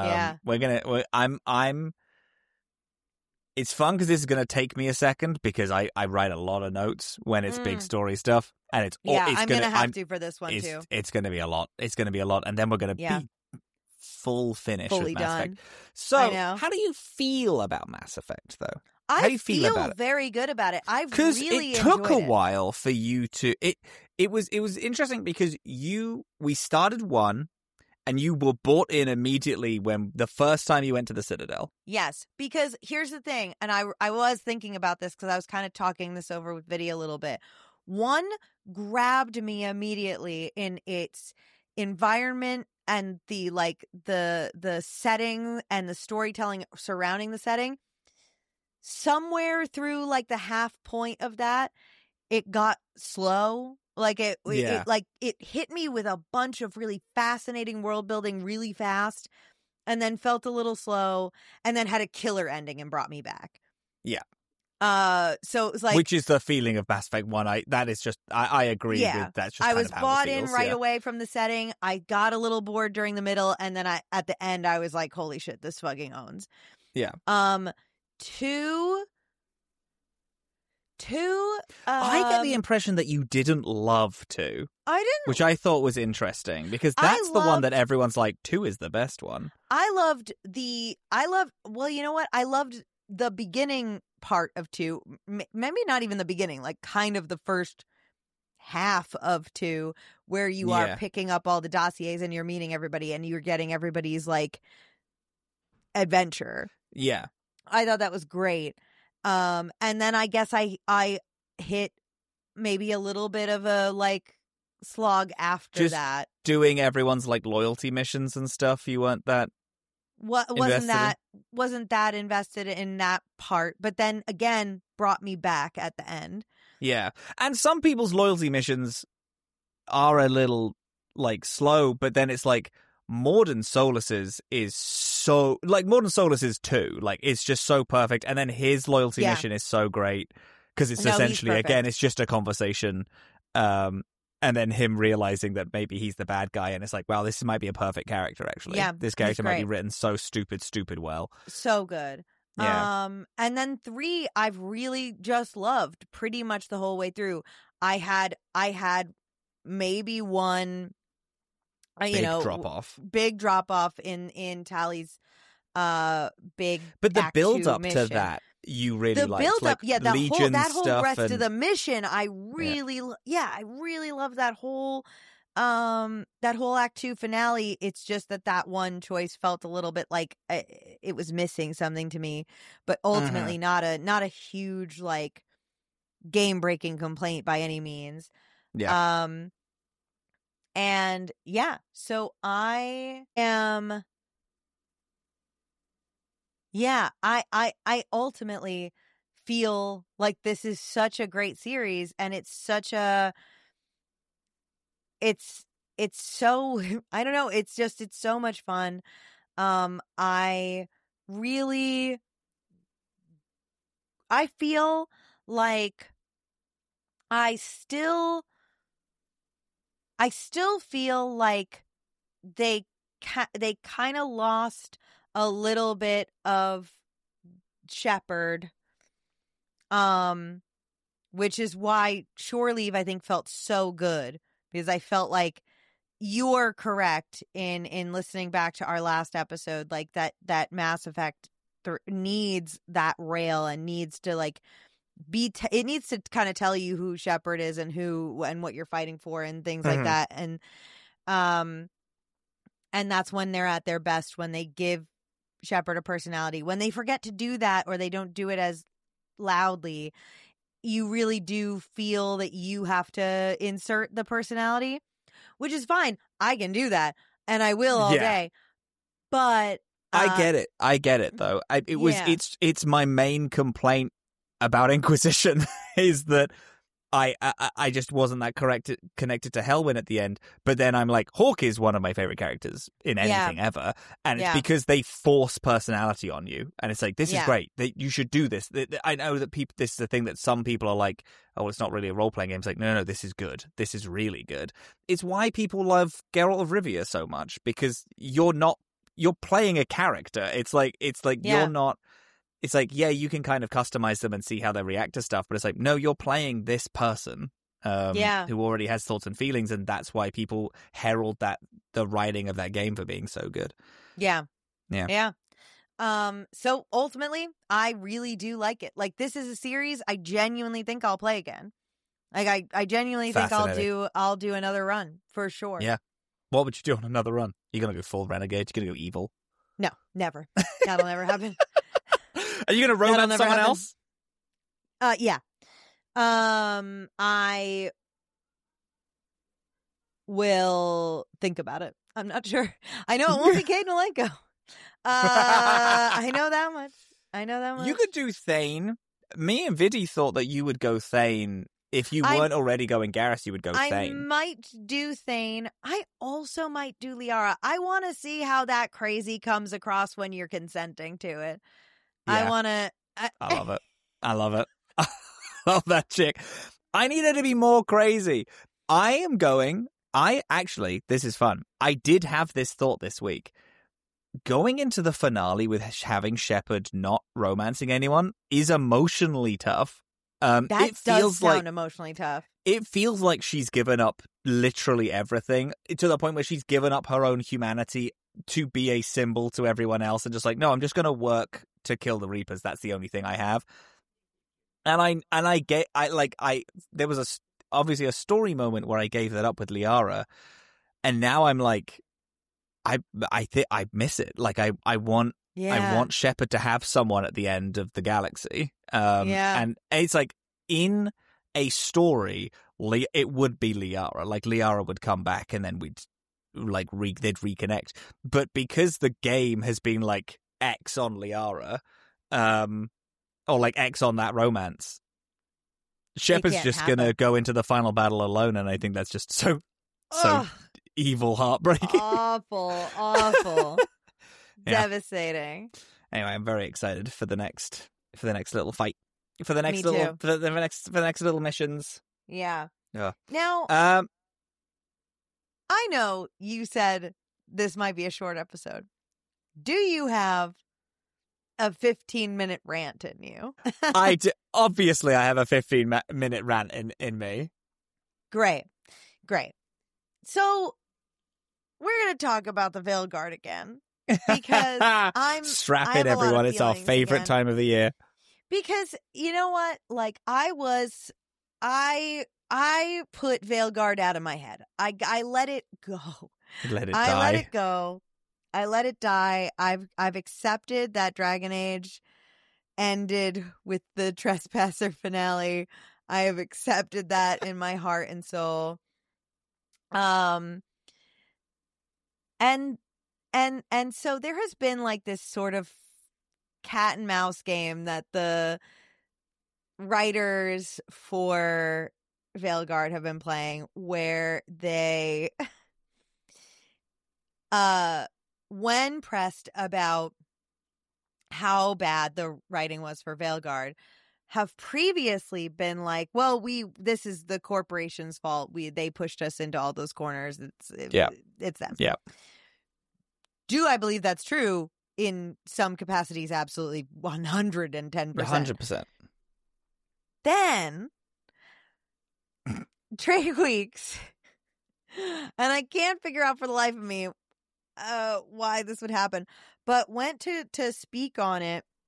It's fun because this is going to take me a second because I write a lot of notes when it's big story stuff, and I'm going to have to for this one too. It's going to be a lot. It's going to be a lot, and then we're going to be fully done. Mass Effect. So, how do you feel about Mass Effect, though? How do you feel about it? Very good about it. I really it took a while for you to. It was interesting because we started one. And you were bought in immediately when the first time you went to the Citadel. Yes, because here's the thing, and I was thinking about this because I was kind of talking this over with Vidya a little bit. One grabbed me immediately in its environment and the setting and the storytelling surrounding the setting. Somewhere through like the half point of that, it got slow. Like it hit me with a bunch of really fascinating world building really fast, and then felt a little slow, and then had a killer ending and brought me back. Yeah. So it was like, which is the feeling of Mass Effect 1. I agree with that's just. I kind was of how bought it feels, in right away from the setting. I got a little bored during the middle, and then at the end I was like, holy shit, this fucking owns. Yeah. I get the impression that you didn't love 2. I didn't, which I thought was interesting because that's the one that everyone's like 2 is the best one. Well, you know what? I loved the beginning part of 2. Maybe not even the beginning, like kind of the first half of 2, where you are picking up all the dossiers and you're meeting everybody and you're getting everybody's like adventure. Yeah. I thought that was great. And then I guess I hit maybe a little bit of a like slog after just that. Doing everyone's like loyalty missions and stuff. You weren't that. Wasn't that invested in that part? But then again, brought me back at the end. Yeah, and some people's loyalty missions are a little like slow, but then it's like Mordin Solus's is so like Mordin Solus is 2, like it's just so perfect, and then his loyalty mission is so great because it's essentially again it's just a conversation, and then him realizing that maybe he's the bad guy, and it's like, wow, this might be a perfect character actually. Yeah, this character might be written so stupid well, so good. Yeah. And then 3, I've really just loved pretty much the whole way through. I had maybe one. Big drop off in Tally's big. But the build up mission. to that you really liked. The build up, Legion that whole rest and... of the mission, I really love that whole Act 2 finale. It's just that one choice felt a little bit like it was missing something to me, but ultimately not a huge like game breaking complaint by any means. Yeah. And so I am. Yeah, I ultimately feel like this is such a great series, and it's such a. It's so I don't know. It's so much fun. I feel like I still feel like they kind of lost a little bit of Shepard, which is why Shore Leave I think felt so good, because I felt like you're correct in listening back to our last episode, like that Mass Effect needs that rail and needs to like it needs to kind of tell you who Shepard is and what you're fighting for and things like that. And that's when they're at their best, when they give Shepard a personality. When they forget to do that or they don't do it as loudly, you really do feel that you have to insert the personality, which is fine. I can do that and I will all day. But I get it though. It's my main complaint about Inquisition is that I just wasn't that connected to Helwyn at the end. But then I'm like, Hawke is one of my favorite characters in anything ever, and it's because they force personality on you, and it's like, this is great. You should do this. I know that this is a thing that some people are like, oh, it's not really a role playing game. It's like, no, this is good. This is really good. It's why people love Geralt of Rivia so much, because you're playing a character. It's like you're not. It's like, you can kind of customize them and see how they react to stuff, but it's like, no, you're playing this person who already has thoughts and feelings, and that's why people herald the writing of that game for being so good. Yeah. So ultimately, I really do like it. Like, this is a series I genuinely think I'll play again. Like, I genuinely think I'll do another run for sure. Yeah. What would you do on another run? You're gonna go full renegade? You're gonna go evil? No, never. That'll never happen. Are you going to romance someone else? Yeah. I will think about it. I'm not sure. I know it won't be Cade Malenko. I know that much. You could do Thane. Me and Viddy thought that you would go Thane. If you weren't already going Garrus, you would go Thane. I might do Thane. I also might do Liara. I want to see how that crazy comes across when you're consenting to it. Yeah. I want to... I love it. I love that chick. I need her to be more crazy. This is fun. I did have this thought this week. Going into the finale with having Shepard not romancing anyone is emotionally tough. That does sound emotionally tough. It feels like she's given up literally everything, to the point where she's given up her own humanity to be a symbol to everyone else, and just like, no, I'm just going to work to kill the Reapers. That's the only thing I have. And there was obviously a story moment where I gave that up with Liara, and now I'm like, I miss it. Like I want Shepard to have someone at the end of the galaxy. And it's like, in a story, it would be Liara. Like, Liara would come back and then they'd reconnect. But because the game has been like X on Liara, or like X on that romance, Shepard's just gonna go into the final battle alone, and I think that's just so evil, heartbreaking. Awful. Devastating. Anyway, I'm very excited for the next little fight, for the next little missions. Yeah. Yeah. Now, I know you said this might be a short episode. Do you have a 15-minute rant in you? I do. Obviously, I have a 15-minute rant in me. Great. So, we're going to talk about the Veilguard again. Because Strap in, everyone. It's our favorite time of the year. Because, you know what? Like, I put Veilguard out of my head. I let it go. I let it go. I let it die. I've accepted that Dragon Age ended with the Trespasser finale. I have accepted that in my heart and soul. And so there has been like this sort of cat and mouse game that the writers for Veilguard have been playing, where they when pressed about how bad the writing was for Veilguard, have previously been like, well, this is the corporation's fault. They pushed us into all those corners. It's them. Yeah. Do I believe that's true? In some capacities, absolutely 110%. 100%. Then Trey Weeks, and I can't figure out for the life of me why this would happen, but went to speak on it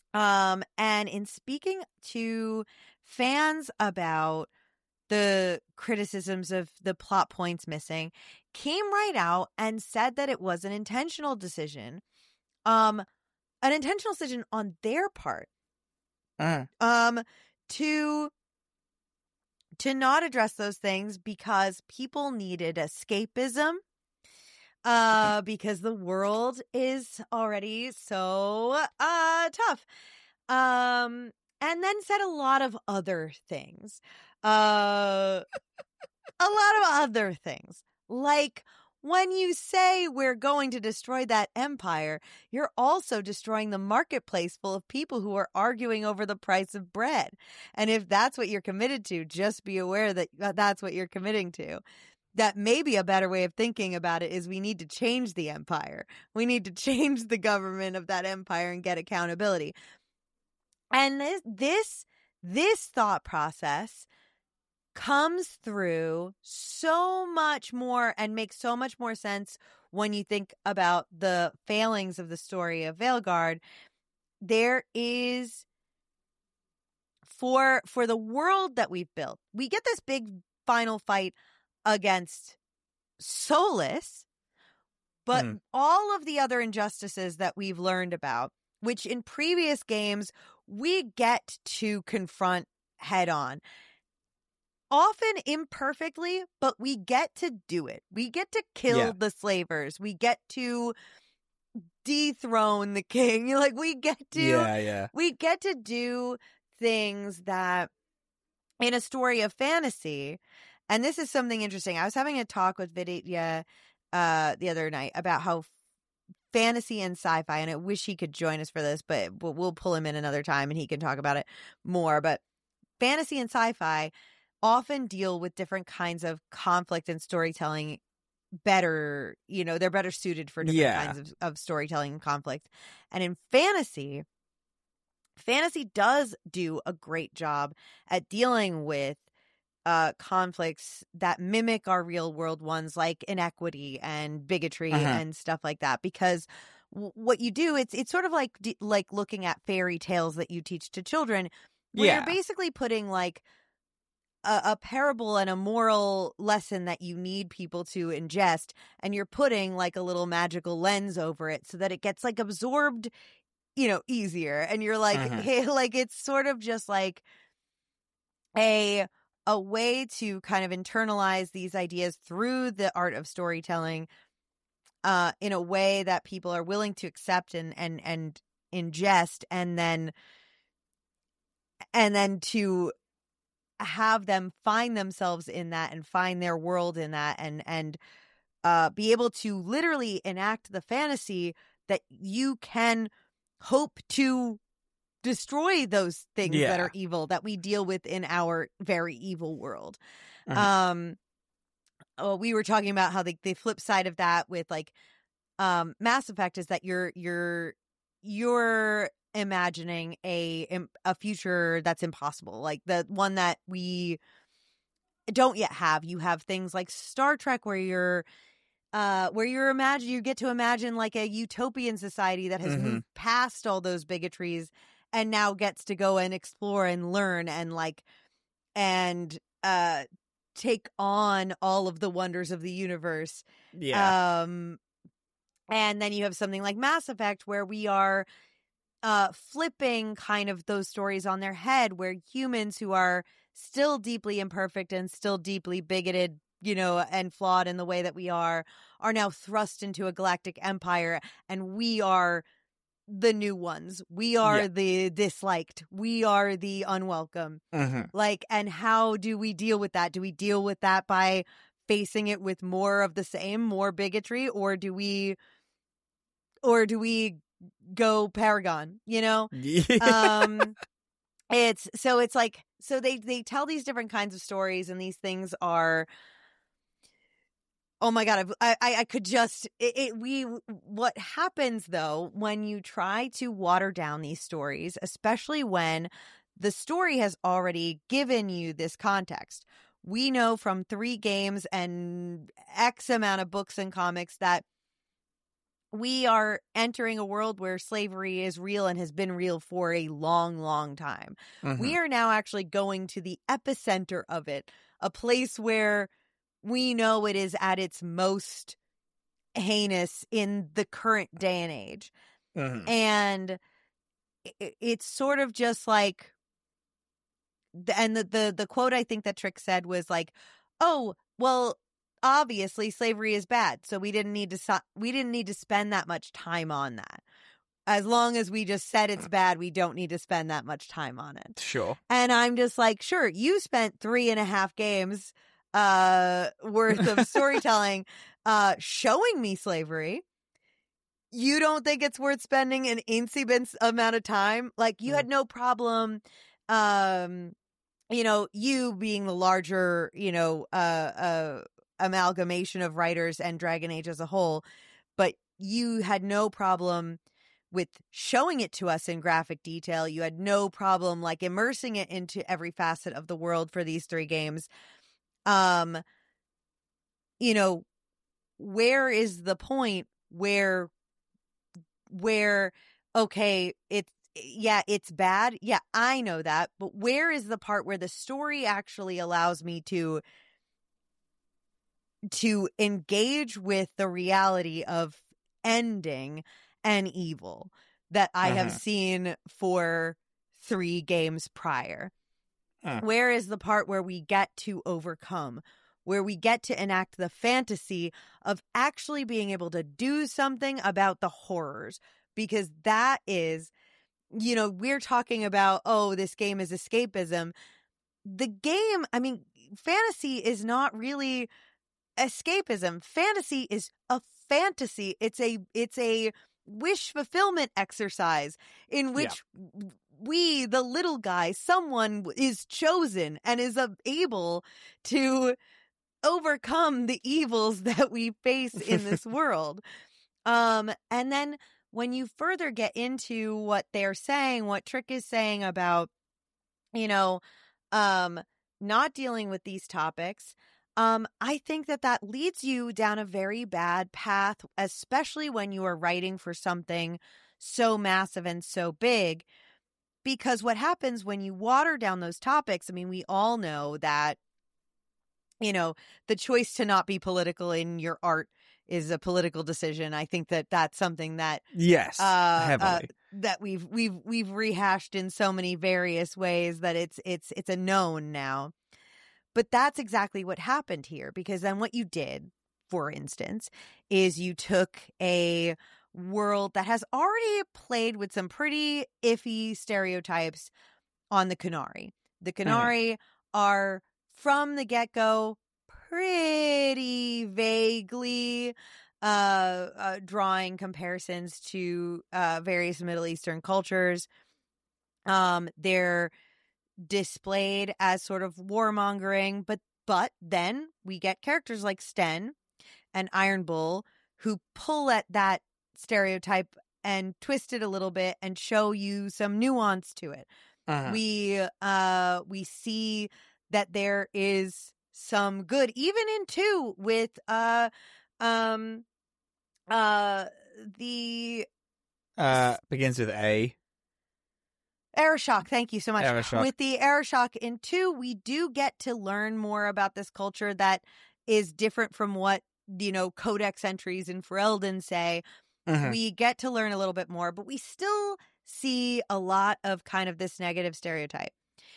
And in speaking to fans about the criticisms of the plot points missing, came right out and said that it was an intentional decision. An intentional decision on their part. To not address those things because people needed escapism. Because the world is already so tough. And then said a lot of other things. A lot of other things. Like, when you say we're going to destroy that empire, you're also destroying the marketplace full of people who are arguing over the price of bread. And if that's what you're committed to, just be aware that that's what you're committing to. That maybe a better way of thinking about it is we need to change the empire. We need to change the government of that empire and get accountability. And this thought process comes through so much more and makes so much more sense when you think about the failings of the story of Veilguard. There is, for the world that we've built, we get this big final fight against Solus, but all of the other injustices that we've learned about, which in previous games we get to confront head on. Often imperfectly, but we get to do it. We get to kill the slavers. We get to dethrone the king. Like, we get to we get to do things that in a story of fantasy. And this is something interesting. I was having a talk with Vidya the other night about how fantasy and sci-fi, and I wish he could join us for this, but we'll pull him in another time and he can talk about it more. But fantasy and sci-fi often deal with different kinds of conflict and storytelling better. You know, they're better suited for different kinds of storytelling and conflict. And in fantasy does do a great job at dealing with conflicts that mimic our real world ones, like inequity and bigotry and stuff like that. Because what you do, it's sort of like looking at fairy tales that you teach to children, where you're basically putting like a parable and a moral lesson that you need people to ingest, and you're putting like a little magical lens over it so that it gets like absorbed, you know, easier. And you're like, hey, like it's sort of just like a way to kind of internalize these ideas through the art of storytelling in a way that people are willing to accept and ingest, and then to have them find themselves in that and find their world in that, and be able to literally enact the fantasy that you can hope to destroy those things that are evil that we deal with in our very evil world. We were talking about how the flip side of that with like Mass Effect is that you're imagining a future that's impossible, like the one that we don't yet have. You have things like Star Trek where you get to imagine like a utopian society that has moved past all those bigotries and now gets to go and explore and learn and take on all of the wonders of the universe. And then you have something like Mass Effect where we are flipping kind of those stories on their head, where humans who are still deeply imperfect and still deeply bigoted, you know, and flawed in the way that we are now thrust into a galactic empire, and we are the new ones. We are the disliked. We are the unwelcome. Like, and how do we deal with that? Do we deal with that by facing it with more of the same, more bigotry, or do we go Paragon, you know? It's like, so they tell these different kinds of stories, and these things are, oh my God, I could just, what happens though, when you try to water down these stories, especially when the story has already given you this context. We know from 3 games and X amount of books and comics that we are entering a world where slavery is real and has been real for a long, long time. We are now actually going to the epicenter of it, a place where we know it is at its most heinous in the current day and age. And it's sort of just like, and the quote I think that Trick said was like, oh, well, obviously slavery is bad, so we didn't need to spend that much time on that. As long as we just said it's bad, we don't need to spend that much time on it. Sure. And I'm just like, sure, you spent 3.5 games worth of storytelling showing me slavery. You don't think it's worth spending an insane amount of time? Like, you had no problem, you being the larger, amalgamation of writers and Dragon Age as a whole, but you had no problem with showing it to us in graphic detail. You had no problem like immersing it into every facet of the world for these 3 games. Where is the point where okay, it's bad. Yeah, I know that, but where is the part where the story actually allows me to engage with the reality of ending an evil that I have seen for 3 games prior? Where is the part where we get to overcome, where we get to enact the fantasy of actually being able to do something about the horrors? Because that is, we're talking about, oh, this game is escapism. The game, I mean, fantasy is not really escapism. Fantasy is a fantasy. It's a wish fulfillment exercise in which we, the little guy, someone is chosen and is able to overcome the evils that we face in this world. And then when you further get into what they're saying, what Trick is saying about, not dealing with these topics, I think that leads you down a very bad path, especially when you are writing for something so massive and so big. Because what happens when you water down those topics, I mean, we all know that, the choice to not be political in your art is a political decision. I think that that's something that heavily that we've rehashed in so many various ways that it's a known now. But that's exactly what happened here, because then what you did, for instance, is you took a world that has already played with some pretty iffy stereotypes on the Qunari. The Qunari are, from the get-go, pretty vaguely drawing comparisons to various Middle Eastern cultures. They're displayed as sort of warmongering, but then we get characters like Sten and Iron Bull who pull at that stereotype and twist it a little bit and show you some nuance to it. We see that there is some good, even in 2, with the begins with A. Arishok, thank you so much. Arishok. With the Arishok in 2, we do get to learn more about this culture that is different from what, codex entries in Ferelden say. We get to learn a little bit more, but we still see a lot of kind of this negative stereotype.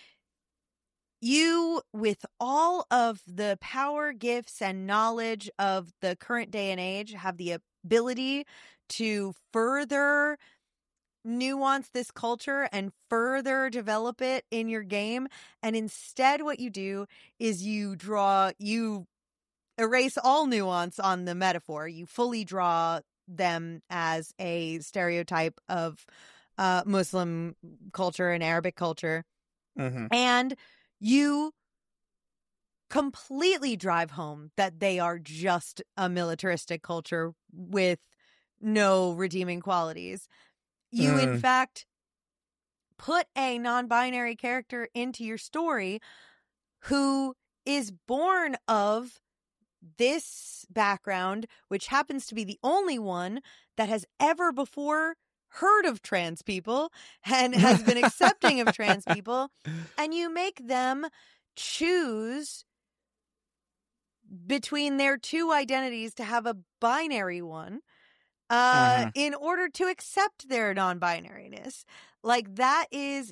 You, with all of the power, gifts, and knowledge of the current day and age, have the ability to further nuance this culture and further develop it in your game. And instead what you do is you erase all nuance on the metaphor. You fully draw them as a stereotype of Muslim culture and Arabic culture. And you completely drive home that they are just a militaristic culture with no redeeming qualities. You, in fact, put a non-binary character into your story who is born of this background, which happens to be the only one that has ever before heard of trans people and has been accepting of trans people, and you make them choose between their two identities to have a binary one in order to accept their non-binariness. Like, that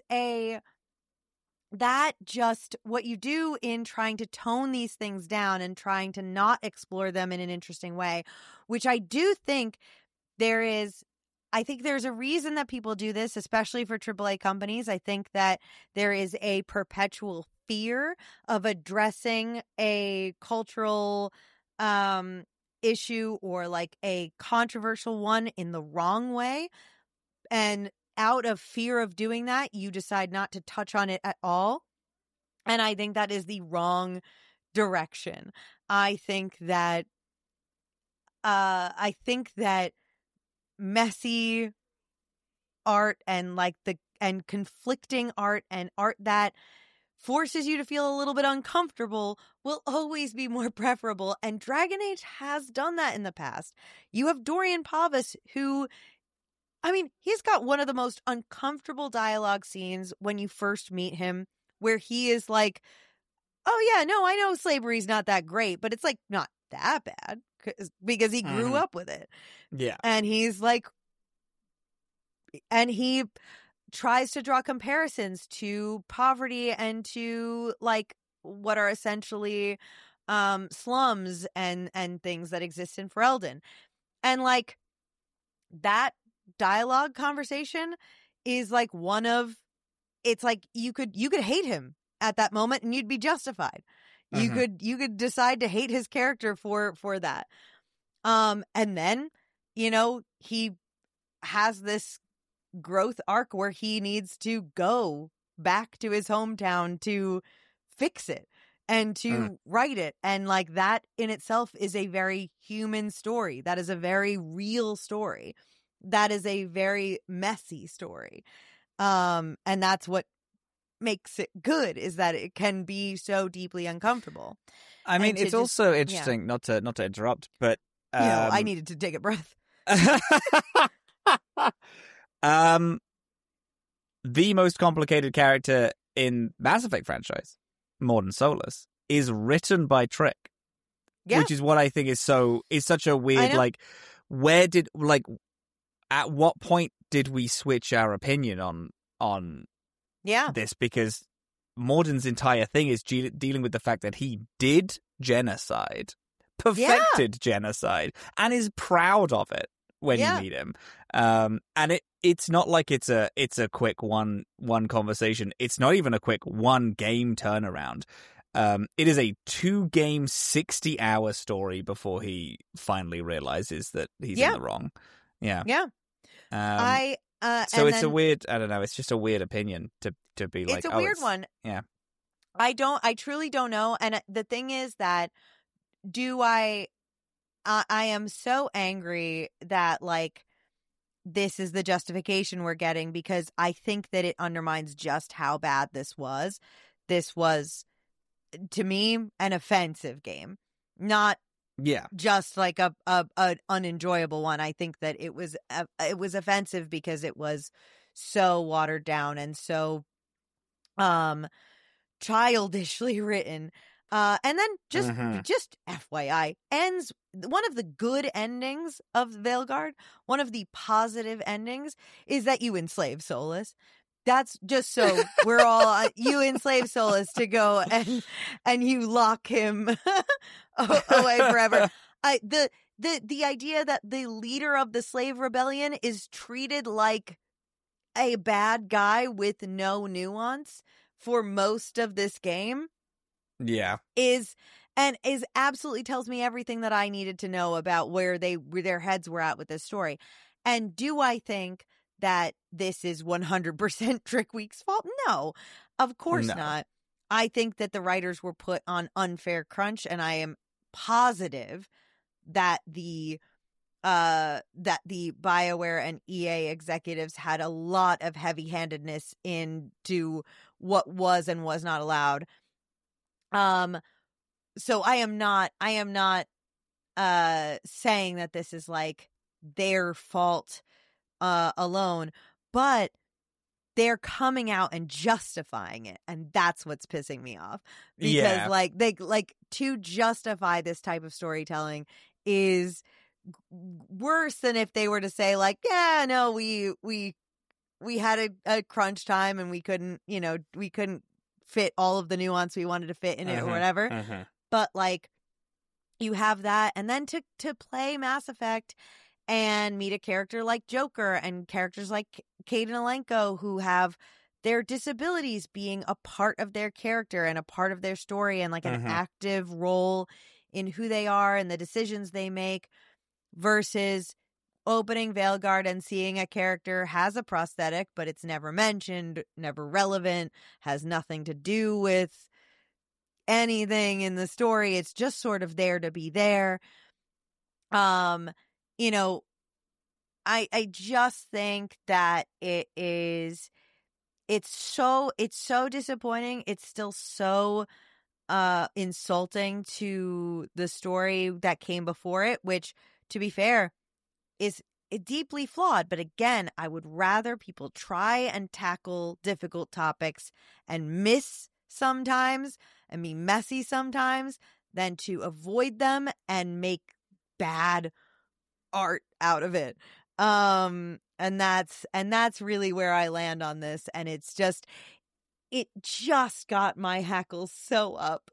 just what you do in trying to tone these things down and trying to not explore them in an interesting way, which I do think there's a reason that people do this, especially for AAA companies. I think that there is a perpetual fear of addressing a cultural issue or like a controversial one in the wrong way. And out of fear of doing that, you decide not to touch on it at all. And I think that is the wrong direction. I think that messy art and and conflicting art and art that forces you to feel a little bit uncomfortable will always be more preferable. And Dragon Age has done that in the past. You have Dorian Pavus, who, I mean, he's got one of the most uncomfortable dialogue scenes when you first meet him, where he is like, oh yeah, no, I know slavery's not that great, but it's like not that bad because he grew up with it. Yeah. And he's like, and he tries to draw comparisons to poverty and to like what are essentially slums and things that exist in Ferelden. And like that dialogue conversation is like it's like you could hate him at that moment and you'd be justified. You could decide to hate his character for that. And then, he has this growth arc where he needs to go back to his hometown to fix it and to write it. And like that in itself is a very human story. That is a very real story. That is a very messy story. And that's what makes it good, is that it can be so deeply uncomfortable. I mean, it's also interesting, not to interrupt, but I needed to take a breath. The most complicated character in Mass Effect franchise, Mordin Solus, is written by Trick. Yeah. Which is what I think is such a weird, like, at what point did we switch our opinion on this? Because Mordin's entire thing is dealing with the fact that he did genocide, perfected genocide, and is proud of it when you meet him. And it's not like it's a quick one conversation. It's not even a quick one game turnaround. It is a 2-game 60-hour story before he finally realizes that he's in the wrong. Yeah. Yeah. So it's a weird, I don't know, it's just a weird opinion to be like, it's a weird one. Yeah. I truly don't know. And the thing is that I am so angry that like this is the justification we're getting, because I think that it undermines just how bad this was. This was, to me, an offensive game, not just like a unenjoyable one. I think that it was offensive because it was so watered down and so childishly written. And then just FYI, ends one of the good endings of Veilguard, one of the positive endings, is that you enslave Solus. That's just so we're all you enslave Solus to go and you lock him away forever. The idea that the leader of the slave rebellion is treated like a bad guy with no nuance for most of this game. Yeah. Is absolutely tells me everything that I needed to know about where their heads were at with this story. And do I think that this is 100% Trickweek's fault? No, of course not. I think that the writers were put on unfair crunch, and I am positive that the BioWare and EA executives had a lot of heavy-handedness into what was and was not allowed. so I am not saying that this is like their fault alone, but they're coming out and justifying it, and that's what's pissing me off. Because like they like to justify this type of storytelling is worse than if they were to say like, yeah, no, we had a crunch time and we couldn't fit all of the nuance we wanted to fit in it or whatever. But like you have that, and then to play Mass Effect and meet a character like Joker and characters like Kate and Alenko who have their disabilities being a part of their character and a part of their story and like an active role in who they are and the decisions they make, versus opening Veilguard and seeing a character has a prosthetic, but it's never mentioned, never relevant, has nothing to do with anything in the story. It's just sort of there to be there. I just think that it's so disappointing. It's still so insulting to the story that came before it, which, to be fair, is deeply flawed. But again, I would rather people try and tackle difficult topics and miss sometimes and be messy sometimes than to avoid them and make bad art out of it. And that's really where I land on this. And it just got my hackles so up.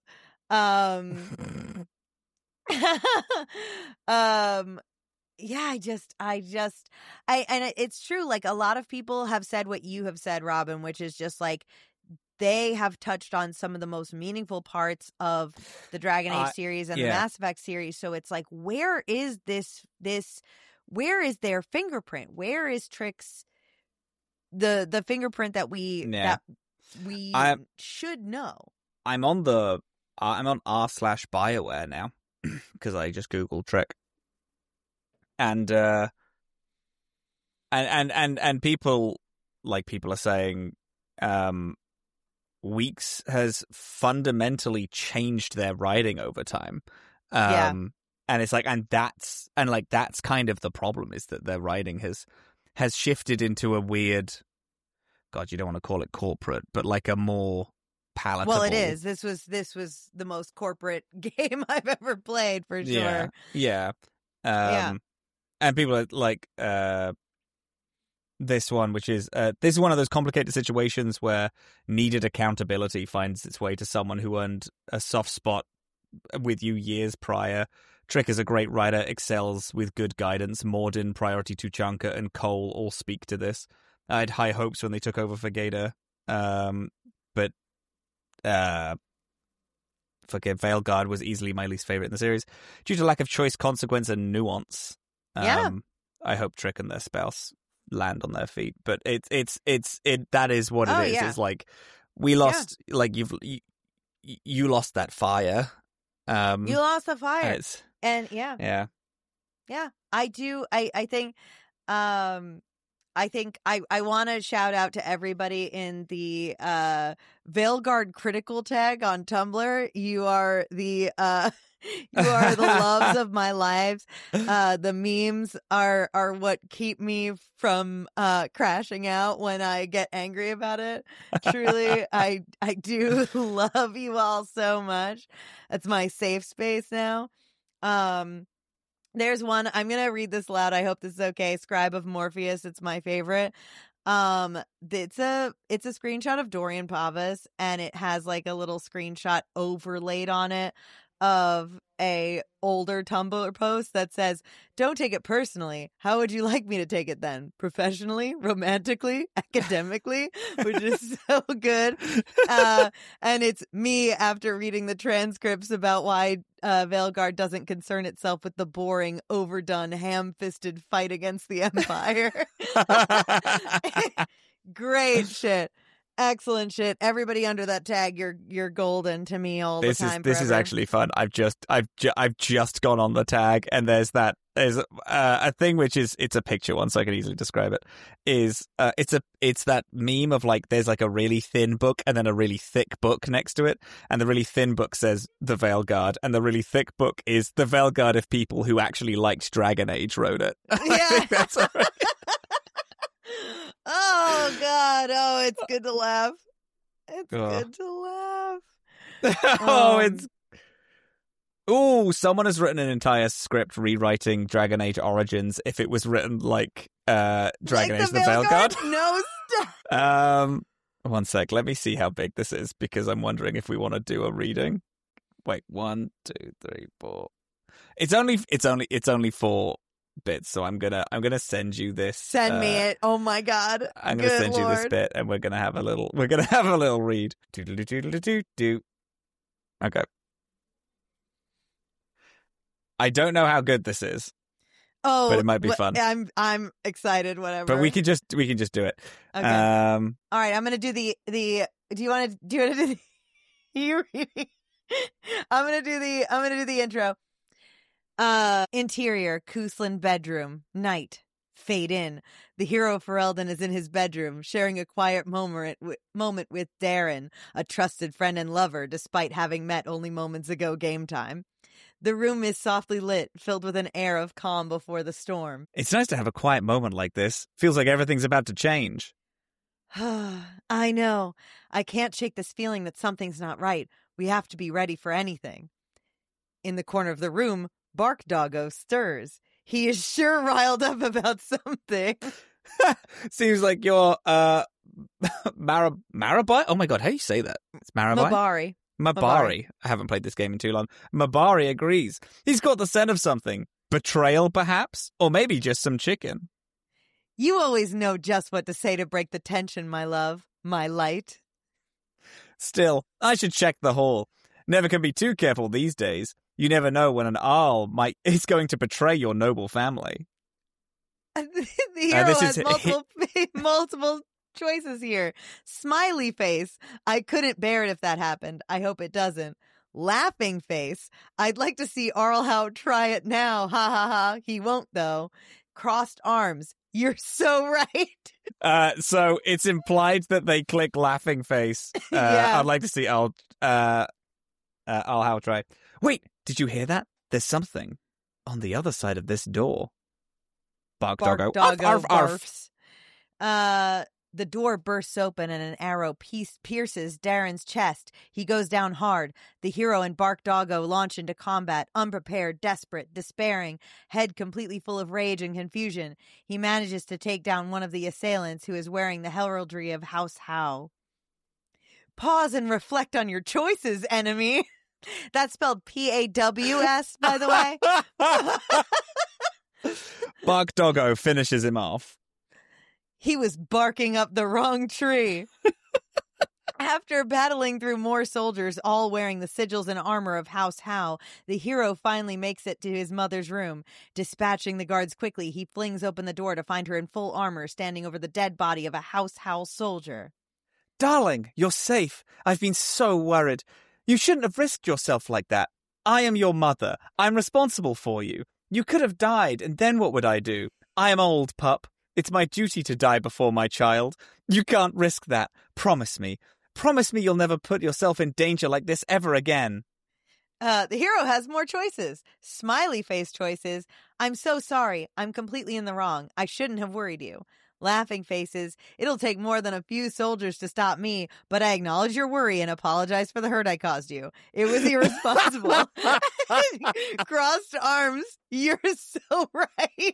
It's true. Like, a lot of people have said what you have said, Robin, which is just like, they have touched on some of the most meaningful parts of the Dragon Age series and the Mass Effect series. So it's like, where is where is their fingerprint? Where is Trick's the fingerprint that we should know? I'm on r/BioWare now because I just Googled Trick, and people are saying Weeks has fundamentally changed their writing over time. And it's like, that's kind of the problem, is that their writing has shifted into a weird, God, you don't want to call it corporate, but like a more palatable. Well, it is. This was the most corporate game I've ever played, for sure. Yeah. And people are like, this one, which is this is one of those complicated situations where needed accountability finds its way to someone who earned a soft spot with you years prior. Trick is a great writer, excels with good guidance. Mordin, Priority Tuchanka, and Cole all speak to this. I had high hopes when they took over for Gator, but Veilguard was easily my least favorite in the series due to lack of choice, consequence, and nuance. I hope Trick and their spouse land on their feet, but that is what it is. It's like, we lost, like you lost that fire. You lost the fire, and I do. I think I want to shout out to everybody in the Veilguard critical tag on Tumblr. You are the loves of my lives. The memes are what keep me from crashing out when I get angry about it. Truly, I do love you all so much. It's my safe space now. There's one, I'm gonna read this loud. I hope this is okay. Scribe of Morpheus. It's my favorite. It's a screenshot of Dorian Pavas, and it has like a little screenshot overlaid on it of a older Tumblr post that says, "Don't take it personally. How would you like me to take it then? Professionally, romantically, academically?" Which is so good. And it's me after reading the transcripts about why Veilguard doesn't concern itself with the boring, overdone, ham-fisted fight against the Empire. Great shit. Excellent shit. Everybody under that tag, you're golden to me all the time. This is actually fun. I've just gone on the tag, and there's a thing which is, it's a picture one, so I can easily describe it. It's that meme of like there's like a really thin book and then a really thick book next to it, and the really thin book says The Veilguard, and the really thick book is The Veilguard if people who actually liked Dragon Age wrote it. Yeah. I think that's all right. Oh God! Oh, it's good to laugh. It's good to laugh. Someone has written an entire script rewriting Dragon Age Origins if it was written like Dragon Age the Veilguard. No, stop. One sec, let me see how big this is, because I'm wondering if we want to do a reading. Wait, 1, 2, 3, 4. It's only 4 bits, so I'm gonna send you this. Send me it. Oh my God! I'm gonna send you this bit, and we're gonna have a little read. Do. Okay. I don't know how good this is. Oh, but it might be fun. I'm excited. Whatever. But we can just do it. Okay. All right. I'm gonna do the. Do you want to do the? You reading? I'm gonna do the intro. Interior, Kuslan bedroom. Night. Fade in. The hero Ferelden is in his bedroom, sharing a quiet moment with Darren, a trusted friend and lover, despite having met only moments ago game time. The room is softly lit, filled with an air of calm before the storm. It's nice to have a quiet moment like this. Feels like everything's about to change. I know. I can't shake this feeling that something's not right. We have to be ready for anything. In the corner of the room, Bark Doggo stirs. He is sure riled up about something. Seems like you're Marabai? Oh my God, how do you say that? It's Marabai? Mabari. I haven't played this game in too long. Mabari agrees. He's got the scent of something. Betrayal, perhaps? Or maybe just some chicken. You always know just what to say to break the tension, my love. My light. Still, I should check the hall. Never can be too careful these days. You never know when an Arl is going to betray your noble family. The hero has multiple choices here. Smiley face. I couldn't bear it if that happened. I hope it doesn't. Laughing face. I'd like to see Arlhow try it now. Ha ha ha. He won't though. Crossed arms. You're so right. So it's implied that they click laughing face. Yeah. I'd like to see Arlhow try. Wait, did you hear that? There's something on the other side of this door. Bark Doggo. Doggo barfs. The door bursts open and an arrow pierces Darren's chest. He goes down hard. The hero and Bark Doggo launch into combat, unprepared, desperate, despairing, head completely full of rage and confusion. He manages to take down one of the assailants, who is wearing the heraldry of House Howe. Pause and reflect on your choices, enemy. That's spelled P-A-W-S, by the way. Bark Doggo finishes him off. He was barking up the wrong tree. After battling through more soldiers, all wearing the sigils and armor of House Howe, the hero finally makes it to his mother's room. Dispatching the guards quickly, he flings open the door to find her in full armor, standing over the dead body of a House Howe soldier. Darling, you're safe. I've been so worried. You shouldn't have risked yourself like that. I am your mother. I'm responsible for you. You could have died, and then what would I do? I am old, pup. It's my duty to die before my child. You can't risk that. Promise me. Promise me you'll never put yourself in danger like this ever again. The hero has more choices. Smiley face choices. I'm so sorry. I'm completely in the wrong. I shouldn't have worried you. Laughing faces. It'll take more than a few soldiers to stop me, but I acknowledge your worry and apologize for the hurt I caused you. It was irresponsible. Crossed arms. You're so right.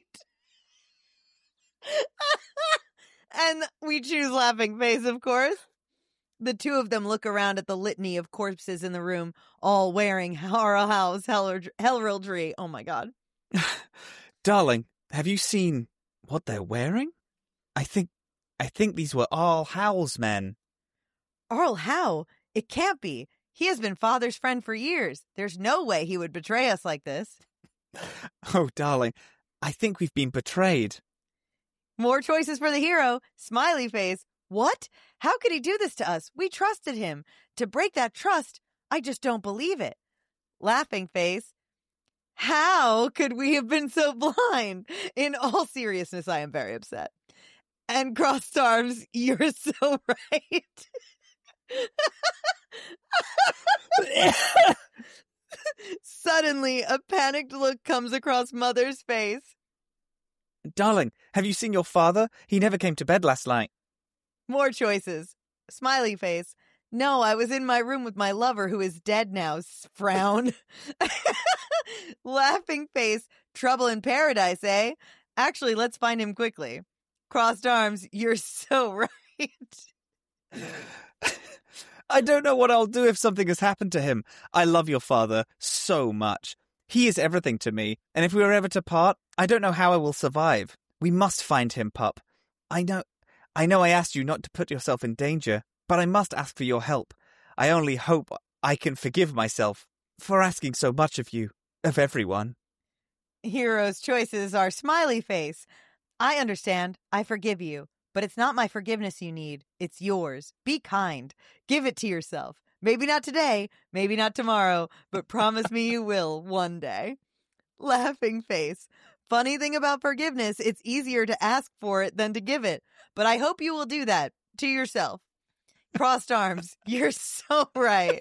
And we choose laughing face, of course. The two of them look around at the litany of corpses in the room, all wearing Arlhow's heraldry. Oh my God. Darling, have you seen what they're wearing? I think these were Arlhow's men. Arlhow? It can't be. He has been Father's friend for years. There's no way he would betray us like this. Oh, darling, I think we've been betrayed. More choices for the hero. Smiley face. What? How could he do this to us? We trusted him. To break that trust, I just don't believe it. Laughing face. How could we have been so blind? In all seriousness, I am very upset. And crossed arms, you're so right. Suddenly, a panicked look comes across Mother's face. Darling, have you seen your father? He never came to bed last night. More choices. Smiley face. No, I was in my room with my lover who is dead now. Frown. Laughing face. Trouble in paradise, eh? Actually, let's find him quickly. Crossed arms. You're so right. I don't know what I'll do if something has happened to him. I love your father so much. He is everything to me, and if we are ever to part, I don't know how I will survive. We must find him, pup. I know I asked you not to put yourself in danger, but I must ask for your help. I only hope I can forgive myself for asking so much of you, of everyone. Hero's choices are smiley face. I understand. I forgive you. But it's not my forgiveness you need. It's yours. Be kind. Give it to yourself. Maybe not today, maybe not tomorrow, but promise me you will one day. Laughing face. Funny thing about forgiveness, it's easier to ask for it than to give it. But I hope you will do that to yourself. Crossed arms. You're so right.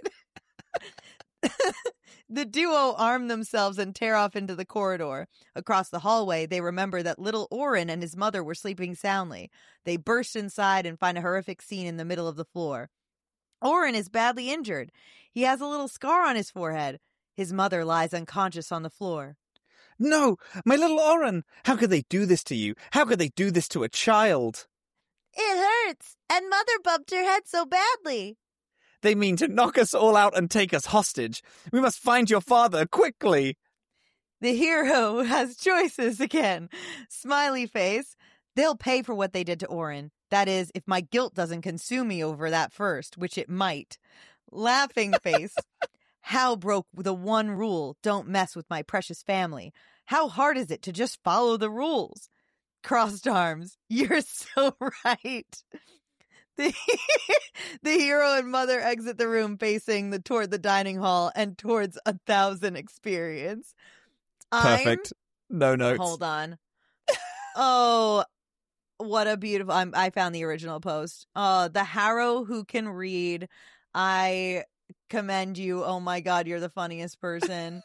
The duo arm themselves and tear off into the corridor. Across the hallway, they remember that little Orin and his mother were sleeping soundly. They burst inside and find a horrific scene in the middle of the floor. Orin is badly injured. He has a little scar on his forehead. His mother lies unconscious on the floor. No, my little Orin! How could they do this to you? How could they do this to a child? It hurts, and Mother bumped her head so badly. They mean to knock us all out and take us hostage. We must find your father, quickly. The hero has choices again. Smiley face. They'll pay for what they did to Orin. That is, if my guilt doesn't consume me over that first, which it might. Laughing face. Hal broke the one rule, don't mess with my precious family. How hard is it to just follow the rules? Crossed arms. You're so right. The hero and mother exit the room facing toward the dining hall and towards 1,000 experience. Perfect. No notes. Hold on. Oh, what a beautiful... I found the original post. The Harrow who can read. I commend you. Oh my God, you're the funniest person.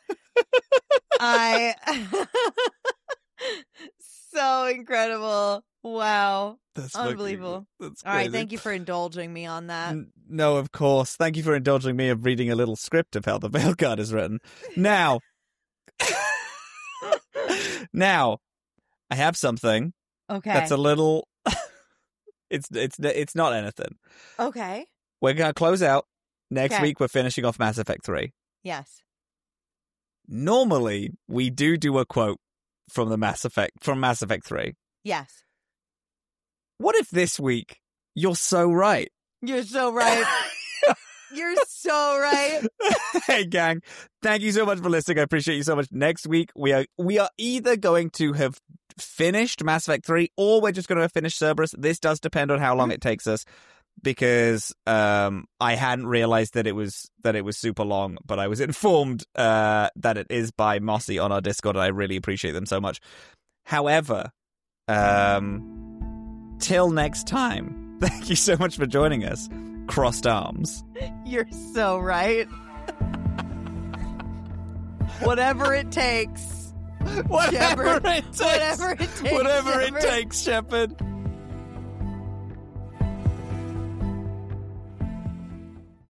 So incredible. Wow. That's unbelievable. That's all right, thank you for indulging me on that. No, of course. Thank you for indulging me of reading a little script of how the Veil Guard is written. Now, I have something. Okay. That's a little. It's not anything. Okay. We're gonna close out. Next week we're finishing off Mass Effect 3. Yes. Normally we do a quote from Mass Effect 3. Yes. What if this week you're so right? You're so right. You're so right. Hey, gang. Thank you so much for listening. I appreciate you so much. Next week, we are either going to have finished Mass Effect 3 or we're just going to finish Cerberus. This does depend on how long it takes us because I hadn't realized that it was super long, but I was informed that it is by Mossy on our Discord, and I really appreciate them so much. However, till next time, thank you so much for joining us. Crossed arms. You're so right. Whatever it takes. Whatever it takes. Whatever it takes, Whatever it takes, Shepard.